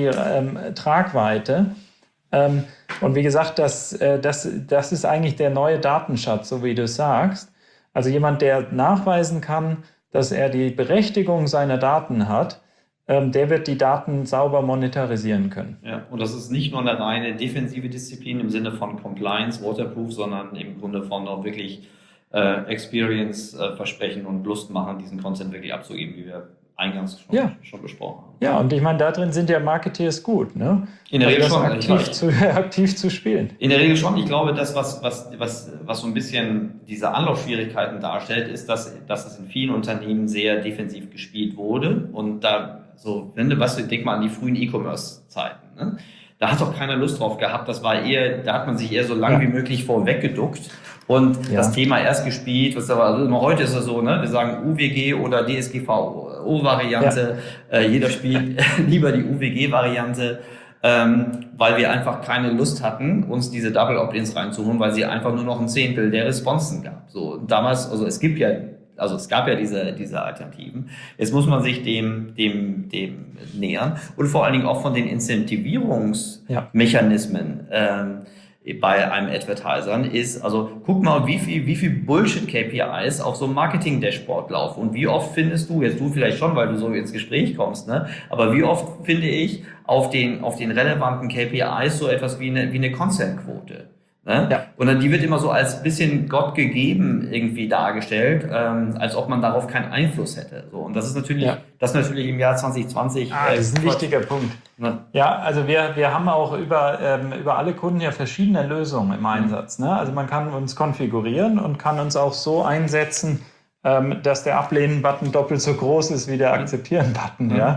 Tragweite. Und wie gesagt, das ist eigentlich der neue Datenschatz, so wie du sagst. Also jemand, der nachweisen kann, dass er die Berechtigung seiner Daten hat, der wird die Daten sauber monetarisieren können. Ja, und das ist nicht nur eine reine defensive Disziplin im Sinne von Compliance, Waterproof, sondern im Grunde von auch wirklich Experience versprechen und Lust machen, diesen Consent wirklich abzugeben, wie wir eingangs schon besprochen haben. Ja, und ich meine, da drin sind ja Marketeers gut, ne? In der Regel schon. Aktiv zu spielen. In der Regel schon. Ich glaube, das, was so ein bisschen diese Anlaufschwierigkeiten darstellt, ist, dass es in vielen Unternehmen sehr defensiv gespielt wurde. Und da so, denk mal an die frühen E-Commerce-Zeiten, ne? Da hat doch keiner Lust drauf gehabt. Da hat man sich eher so lang wie möglich vorweggeduckt und das Thema erst gespielt. Also heute ist es so, ne? Wir sagen UWG oder DSGVO-Variante. Jeder spielt lieber die UWG-Variante, weil wir einfach keine Lust hatten, uns diese Double Opt-ins reinzuholen, weil sie einfach nur noch ein Zehntel der Responsen gab. So damals, es gab ja diese Alternativen. Jetzt muss man sich dem nähern und vor allen Dingen auch von den Incentivierungsmechanismen bei einem Advertisern ist, also guck mal, wie viel Bullshit-KPIs auf so einem Marketing-Dashboard laufen und wie oft findest du, jetzt du vielleicht schon, weil du so ins Gespräch kommst, ne, aber wie oft finde ich auf den relevanten KPIs so etwas wie eine Consent-Quote? Ne? Ja. Und dann die wird immer so als bisschen Gott gegeben irgendwie dargestellt, als ob man darauf keinen Einfluss hätte. So, und das ist natürlich im Jahr 2020. Das ist ein wichtiger Punkt. Ne? Ja, also wir haben auch über alle Kunden ja verschiedene Lösungen im Einsatz. Ne? Also man kann uns konfigurieren und kann uns auch so einsetzen, dass der Ablehnen-Button doppelt so groß ist wie der Akzeptieren-Button. Ja?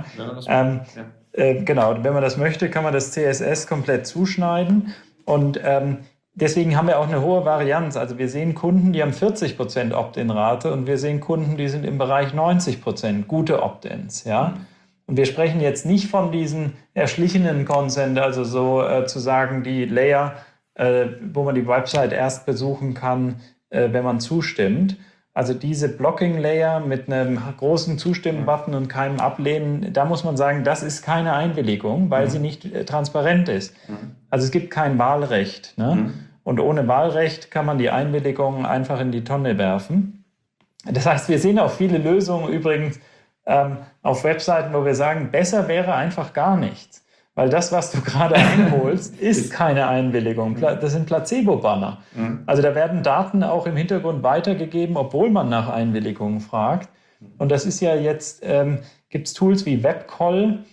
Genau, wenn man das möchte, kann man das CSS komplett zuschneiden und deswegen haben wir auch eine hohe Varianz. Also wir sehen Kunden, die haben 40% Opt-in-Rate und wir sehen Kunden, die sind im Bereich 90% gute Opt-ins. Ja? Und wir sprechen jetzt nicht von diesen erschlichenen Consent, also so zu sagen, die Layer, wo man die Website erst besuchen kann, wenn man zustimmt. Also diese Blocking-Layer mit einem großen Zustimmen-Button und keinem Ablehnen, da muss man sagen, das ist keine Einwilligung, weil sie nicht transparent ist. Also es gibt kein Wahlrecht. Ne? Und ohne Wahlrecht kann man die Einwilligung einfach in die Tonne werfen. Das heißt, wir sehen auch viele Lösungen übrigens auf Webseiten, wo wir sagen, besser wäre einfach gar nichts. Weil das, was du gerade einholst, ist keine Einwilligung. Das sind Placebo-Banner. Also da werden Daten auch im Hintergrund weitergegeben, obwohl man nach Einwilligungen fragt. Und das ist ja jetzt, gibt es Tools wie Webcall,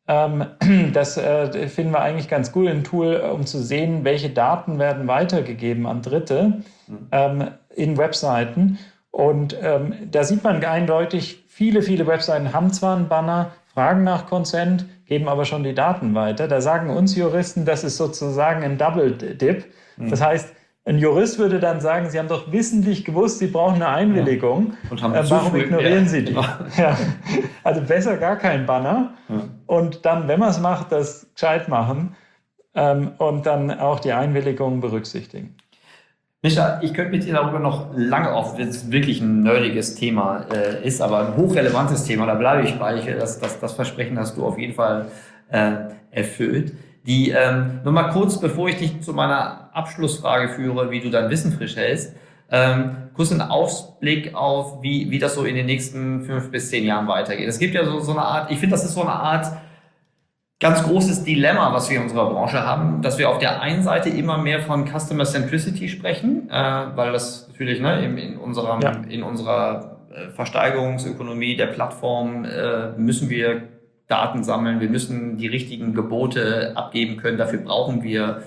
Das finden wir eigentlich ganz cool, ein Tool, um zu sehen, welche Daten werden weitergegeben an Dritte in Webseiten. Und da sieht man eindeutig, viele Webseiten haben zwar einen Banner, fragen nach Consent, geben aber schon die Daten weiter. Da sagen uns Juristen, das ist sozusagen ein Double Dip. Das heißt, ein Jurist würde dann sagen, Sie haben doch wissentlich gewusst, Sie brauchen eine Einwilligung. Und haben warum ignorieren Sie die? Genau. Ja. Also besser gar kein Banner. Und dann, wenn man es macht, das gescheit machen und dann auch die Einwilligung berücksichtigen. Micha, ich könnte mit dir darüber noch lange auf, wenn es wirklich ein nerdiges Thema ist, aber ein hochrelevantes Thema, da bleibe ich bei. Das Versprechen hast du auf jeden Fall erfüllt. Nur mal kurz, bevor ich dich zu meiner Abschlussfrage führe, wie du dein Wissen frisch hältst, kurz einen Ausblick auf, wie das so in den nächsten 5 bis 10 Jahren weitergeht. Es gibt ja so eine Art, ich finde, das ist so eine Art ganz großes Dilemma, was wir in unserer Branche haben, dass wir auf der einen Seite immer mehr von Customer Centricity sprechen, weil das natürlich in unserer Versteigerungsökonomie der Plattform müssen wir Daten sammeln, wir müssen die richtigen Gebote abgeben können, dafür brauchen wir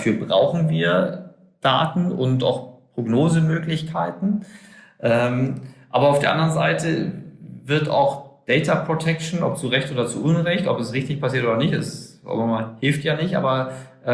Daten und auch Prognosemöglichkeiten. Aber auf der anderen Seite wird auch Data Protection, ob zu Recht oder zu Unrecht, ob es richtig passiert oder nicht, hilft ja nicht, aber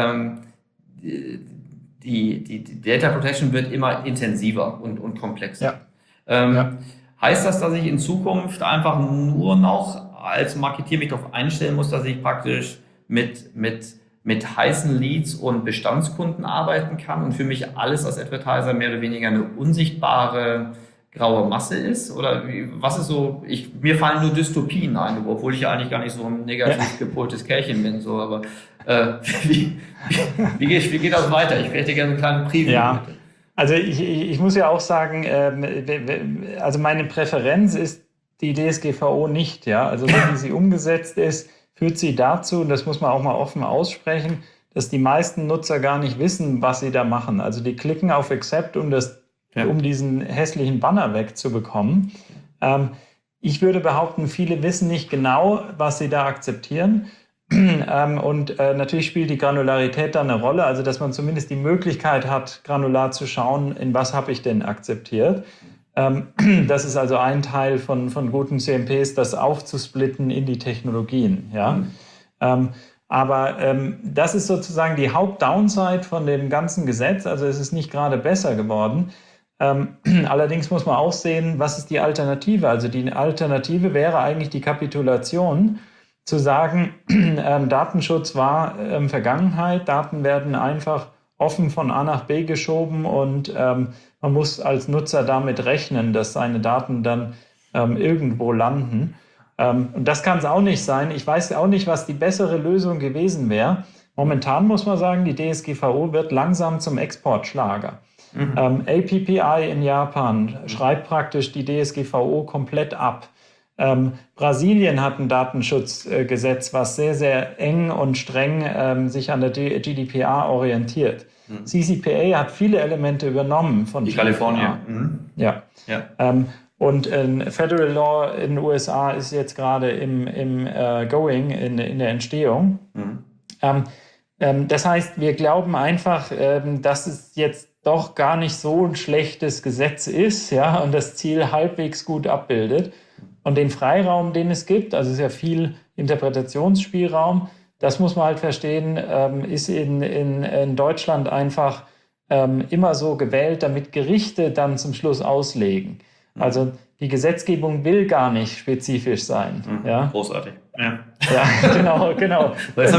die Data Protection wird immer intensiver und komplexer. Heißt das, dass ich in Zukunft einfach nur noch als Marketier mich darauf einstellen muss, dass ich praktisch mit heißen Leads und Bestandskunden arbeiten kann und für mich alles als Advertiser mehr oder weniger eine unsichtbare graue Masse ist? Oder was ist so, mir fallen nur Dystopien ein, obwohl ich ja eigentlich gar nicht so ein negativ gepoltes Kerlchen bin, so, aber wie geht das weiter? Ich hätte gerne einen kleinen Preview. Ja, also ich muss ja auch sagen, also meine Präferenz ist die DSGVO nicht, ja, also so wie sie umgesetzt ist, führt sie dazu, und das muss man auch mal offen aussprechen, dass die meisten Nutzer gar nicht wissen, was sie da machen. Also die klicken auf Accept, um diesen hässlichen Banner wegzubekommen. Ich würde behaupten, viele wissen nicht genau, was sie da akzeptieren. Und natürlich spielt die Granularität da eine Rolle, also dass man zumindest die Möglichkeit hat, granular zu schauen, in was habe ich denn akzeptiert. Das ist also ein Teil von guten CMPs, das aufzusplitten in die Technologien. Ja? Aber das ist sozusagen die Hauptdownside von dem ganzen Gesetz. Also es ist nicht gerade besser geworden. Allerdings muss man auch sehen, was ist die Alternative? Also die Alternative wäre eigentlich die Kapitulation, zu sagen, Datenschutz war Vergangenheit, Daten werden einfach offen von A nach B geschoben und man muss als Nutzer damit rechnen, dass seine Daten dann irgendwo landen. Und das kann es auch nicht sein. Ich weiß auch nicht, was die bessere Lösung gewesen wäre. Momentan muss man sagen, die DSGVO wird langsam zum Exportschlager. APPI in Japan schreibt praktisch die DSGVO komplett ab. Brasilien hat ein Datenschutzgesetz, was sehr, sehr eng und streng sich an der GDPR orientiert. CCPA hat viele Elemente übernommen von die Kalifornien. Ja. Und Federal Law in den USA ist jetzt gerade im Going, in der Entstehung. Das heißt, wir glauben einfach, dass es jetzt doch gar nicht so ein schlechtes Gesetz ist, ja, und das Ziel halbwegs gut abbildet. Und den Freiraum, den es gibt, also es ist ja viel Interpretationsspielraum, das muss man halt verstehen, ist in Deutschland einfach immer so gewählt, damit Gerichte dann zum Schluss auslegen. Also die Gesetzgebung will gar nicht spezifisch sein. Ja? Großartig. Ja, genau. Jetzt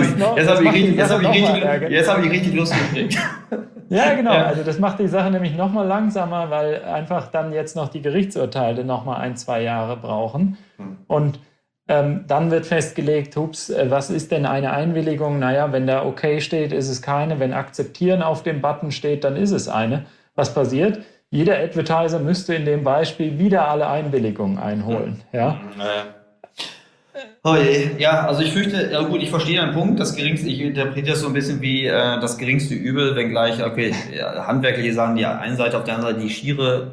habe ich richtig Lust gekriegt. Ja, genau. Also das macht die Sache nämlich noch mal langsamer, weil einfach dann jetzt noch die Gerichtsurteile noch mal 1-2 Jahre brauchen. Und dann wird festgelegt, was ist denn eine Einwilligung? Naja, wenn da okay steht, ist es keine. Wenn akzeptieren auf dem Button steht, dann ist es eine. Was passiert? Jeder Advertiser müsste in dem Beispiel wieder alle Einwilligungen einholen. Ja? Oh je. Ja, also ich fürchte, ja gut, ich verstehe deinen Punkt. Ich interpretiere das so ein bisschen wie das geringste Übel, wenngleich, okay, handwerkliche Sachen, die einen Seite, auf der anderen Seite die schiere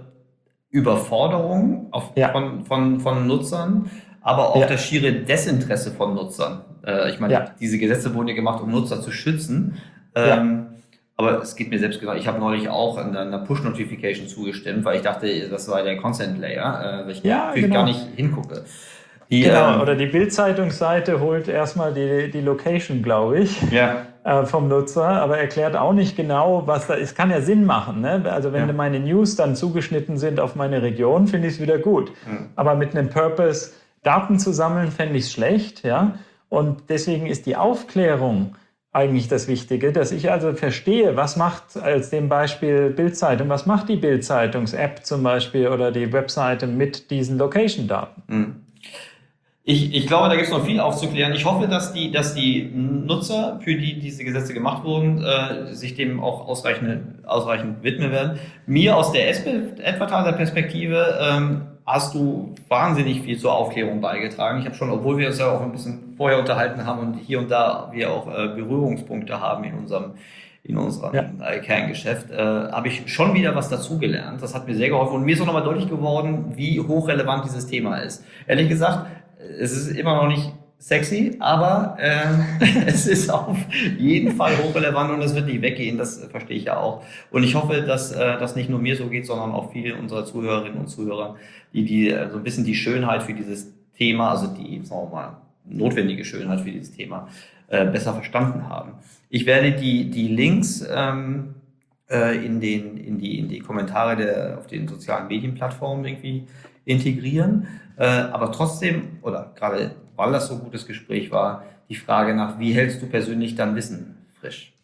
Überforderung von Nutzern, aber auch das schiere Desinteresse von Nutzern. Ich meine, diese Gesetze wurden ja gemacht, um Nutzer zu schützen. Aber es geht mir selbst gesagt, ich habe neulich auch einer Push-Notification zugestimmt, weil ich dachte, das war der Consent-Layer, weil ich natürlich gar nicht hingucke. Oder die Bild-Zeitungsseite holt erstmal die Location, glaube ich, vom Nutzer, aber erklärt auch nicht genau, was da ist. Es kann ja Sinn machen, ne? Also wenn meine News dann zugeschnitten sind auf meine Region, finde ich es wieder gut. Aber mit einem Purpose, Daten zu sammeln, fände ich es schlecht, ja. Und deswegen ist die Aufklärung eigentlich das Wichtige, dass ich also verstehe, was macht als dem Beispiel Bild-Zeitung, was macht die Bild-Zeitungs-App zum Beispiel oder die Webseite mit diesen Location-Daten? Ich glaube, da gibt es noch viel aufzuklären. Ich hoffe, dass die Nutzer, für die diese Gesetze gemacht wurden, sich dem auch ausreichend widmen werden. Mir aus der Advertiser-Perspektive hast du wahnsinnig viel zur Aufklärung beigetragen. Ich habe schon, obwohl wir uns ja auch ein bisschen vorher unterhalten haben und hier und da wir auch Berührungspunkte haben in unserem Kerngeschäft, habe ich schon wieder was dazugelernt. Das hat mir sehr geholfen und mir ist auch nochmal deutlich geworden, wie hochrelevant dieses Thema ist. Ehrlich gesagt, es ist immer noch nicht sexy, aber es ist auf jeden Fall hochrelevant und es wird nicht weggehen, das verstehe ich ja auch. Und ich hoffe, dass das nicht nur mir so geht, sondern auch vielen unserer Zuhörerinnen und Zuhörer, die so ein bisschen die Schönheit für dieses Thema, also die, sagen wir mal, notwendige Schönheit für dieses Thema besser verstanden haben. Ich werde die Links in die Kommentare auf den sozialen Medienplattformen irgendwie integrieren. Aber trotzdem, oder gerade weil das so ein gutes Gespräch war, die Frage nach, wie hältst du persönlich dein Wissen frisch?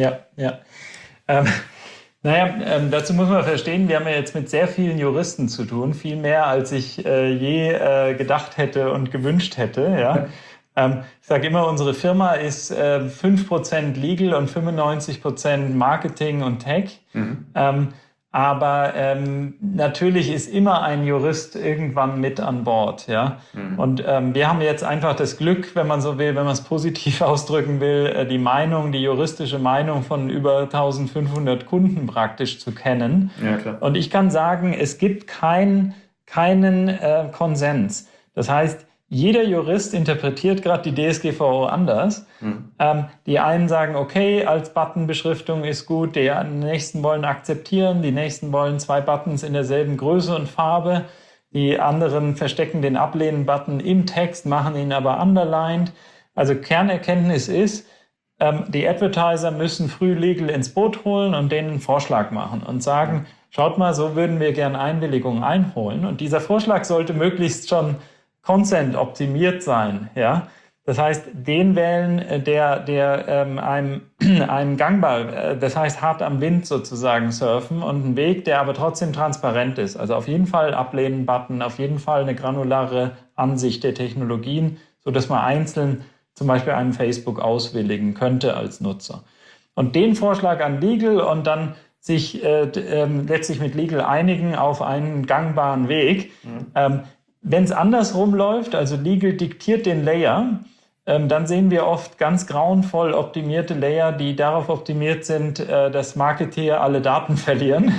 Dazu muss man verstehen, wir haben ja jetzt mit sehr vielen Juristen zu tun, viel mehr als ich je gedacht hätte und gewünscht hätte. Ja. Ich sage immer, unsere Firma ist 5% Legal und 95% Marketing und Tech. Aber natürlich ist immer ein Jurist irgendwann mit an Bord, ja. Und wir haben jetzt einfach das Glück, wenn man so will, wenn man es positiv ausdrücken will, die juristische Meinung von über 1500 Kunden praktisch zu kennen. Ja, klar. Und ich kann sagen, es gibt keinen Konsens. Das heißt, jeder Jurist interpretiert gerade die DSGVO anders. Die einen sagen, okay, als Buttonbeschriftung ist gut, die nächsten wollen akzeptieren, die nächsten wollen 2 Buttons in derselben Größe und Farbe, die anderen verstecken den Ablehnen-Button im Text, machen ihn aber underlined. Also Kernerkenntnis ist, die Advertiser müssen früh Legal ins Boot holen und denen einen Vorschlag machen und sagen, schaut mal, so würden wir gern Einwilligungen einholen. Und dieser Vorschlag sollte möglichst schon Consent optimiert sein, ja. Das heißt, den wählen, der einem gangbar, das heißt hart am Wind sozusagen surfen und einen Weg, der aber trotzdem transparent ist. Also auf jeden Fall Ablehnen-Button, auf jeden Fall eine granulare Ansicht der Technologien, so dass man einzeln zum Beispiel einen Facebook auswilligen könnte als Nutzer. Und den Vorschlag an Legal und dann sich letztlich mit Legal einigen auf einen gangbaren Weg. Wenn es andersrum läuft, also Legal diktiert den Layer, dann sehen wir oft ganz grauenvoll optimierte Layer, die darauf optimiert sind, dass Marketeer alle Daten verlieren.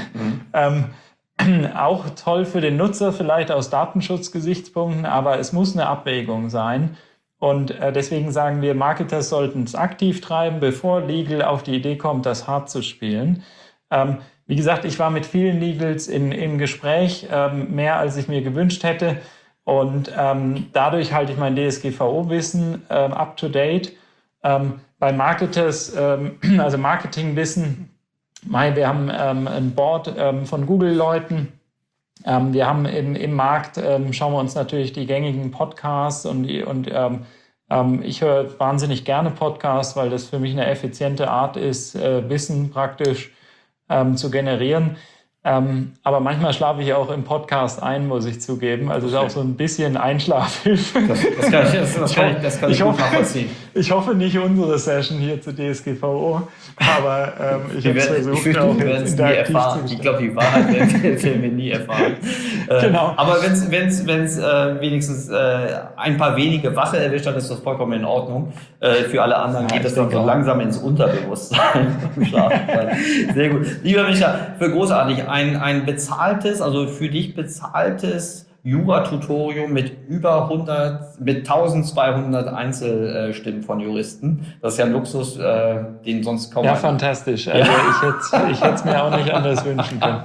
Auch toll für den Nutzer, vielleicht aus Datenschutzgesichtspunkten, aber es muss eine Abwägung sein. Und deswegen sagen wir, Marketers sollten es aktiv treiben, bevor Legal auf die Idee kommt, das hart zu spielen. Wie gesagt, ich war mit vielen Legals im Gespräch, mehr als ich mir gewünscht hätte. Und dadurch halte ich mein DSGVO-Wissen up to date. Bei Marketers, also Marketingwissen, wir haben ein Board von Google-Leuten. Wir haben im Markt, schauen wir uns natürlich die gängigen Podcasts und ich höre wahnsinnig gerne Podcasts, weil das für mich eine effiziente Art ist, Wissen praktisch zu generieren. Aber manchmal schlafe ich auch im Podcast ein, muss ich zugeben. Also ist auch so ein bisschen Einschlafhilfe. Das kann ich gut nachvollziehen. Ich hoffe nicht unsere Session hier zu DSGVO, aber ich habe es versucht, auch interaktiv zu gestalten. Ich glaube, die Wahrheit werden wir nie erfahren. Genau. Aber wenn es wenigstens ein paar wenige Wache erwischt hat, ist das vollkommen in Ordnung. Für alle anderen geht das dann so langsam ins Unterbewusstsein. Sehr gut. Lieber Micha, für großartig. Ein bezahltes, also für dich bezahltes Jura-Tutorium mit mit 1200 Einzelstimmen von Juristen. Das ist ja ein Luxus, den sonst kaum... Ja, fantastisch. Also ich hätte es mir auch nicht anders wünschen können.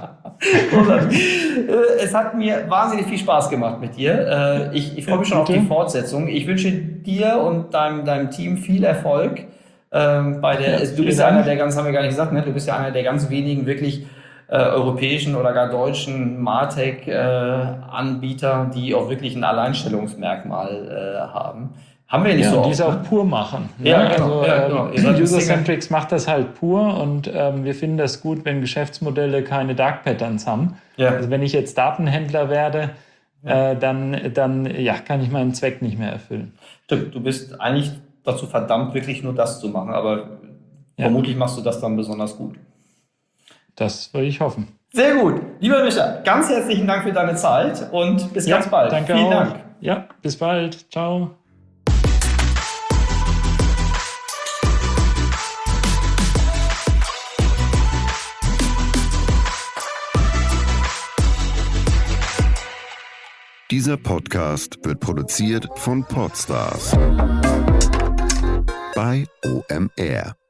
Es hat mir wahnsinnig viel Spaß gemacht mit dir. Ich freue mich schon auf die Fortsetzung. Ich wünsche dir und deinem Team viel Erfolg. Du bist ja einer der ganz, haben wir gar nicht gesagt, ne? Du bist ja einer der ganz wenigen wirklich europäischen oder gar deutschen Martech-Anbieter, die auch wirklich ein Alleinstellungsmerkmal haben. Haben wir ja nicht so oft. Die es auch pur machen. Ja, genau. Also, User-Centrics macht das halt pur und wir finden das gut, wenn Geschäftsmodelle keine Dark Patterns haben. Ja. Also wenn ich jetzt Datenhändler werde, dann kann ich meinen Zweck nicht mehr erfüllen. Stimmt, du bist eigentlich dazu verdammt, wirklich nur das zu machen, aber vermutlich machst du das dann besonders gut. Das würde ich hoffen. Sehr gut. Lieber Micha, ganz herzlichen Dank für deine Zeit und bis ganz bald. Danke Vielen auch. Dank. Ja, bis bald. Ciao. Dieser Podcast wird produziert von Podstars bei OMR.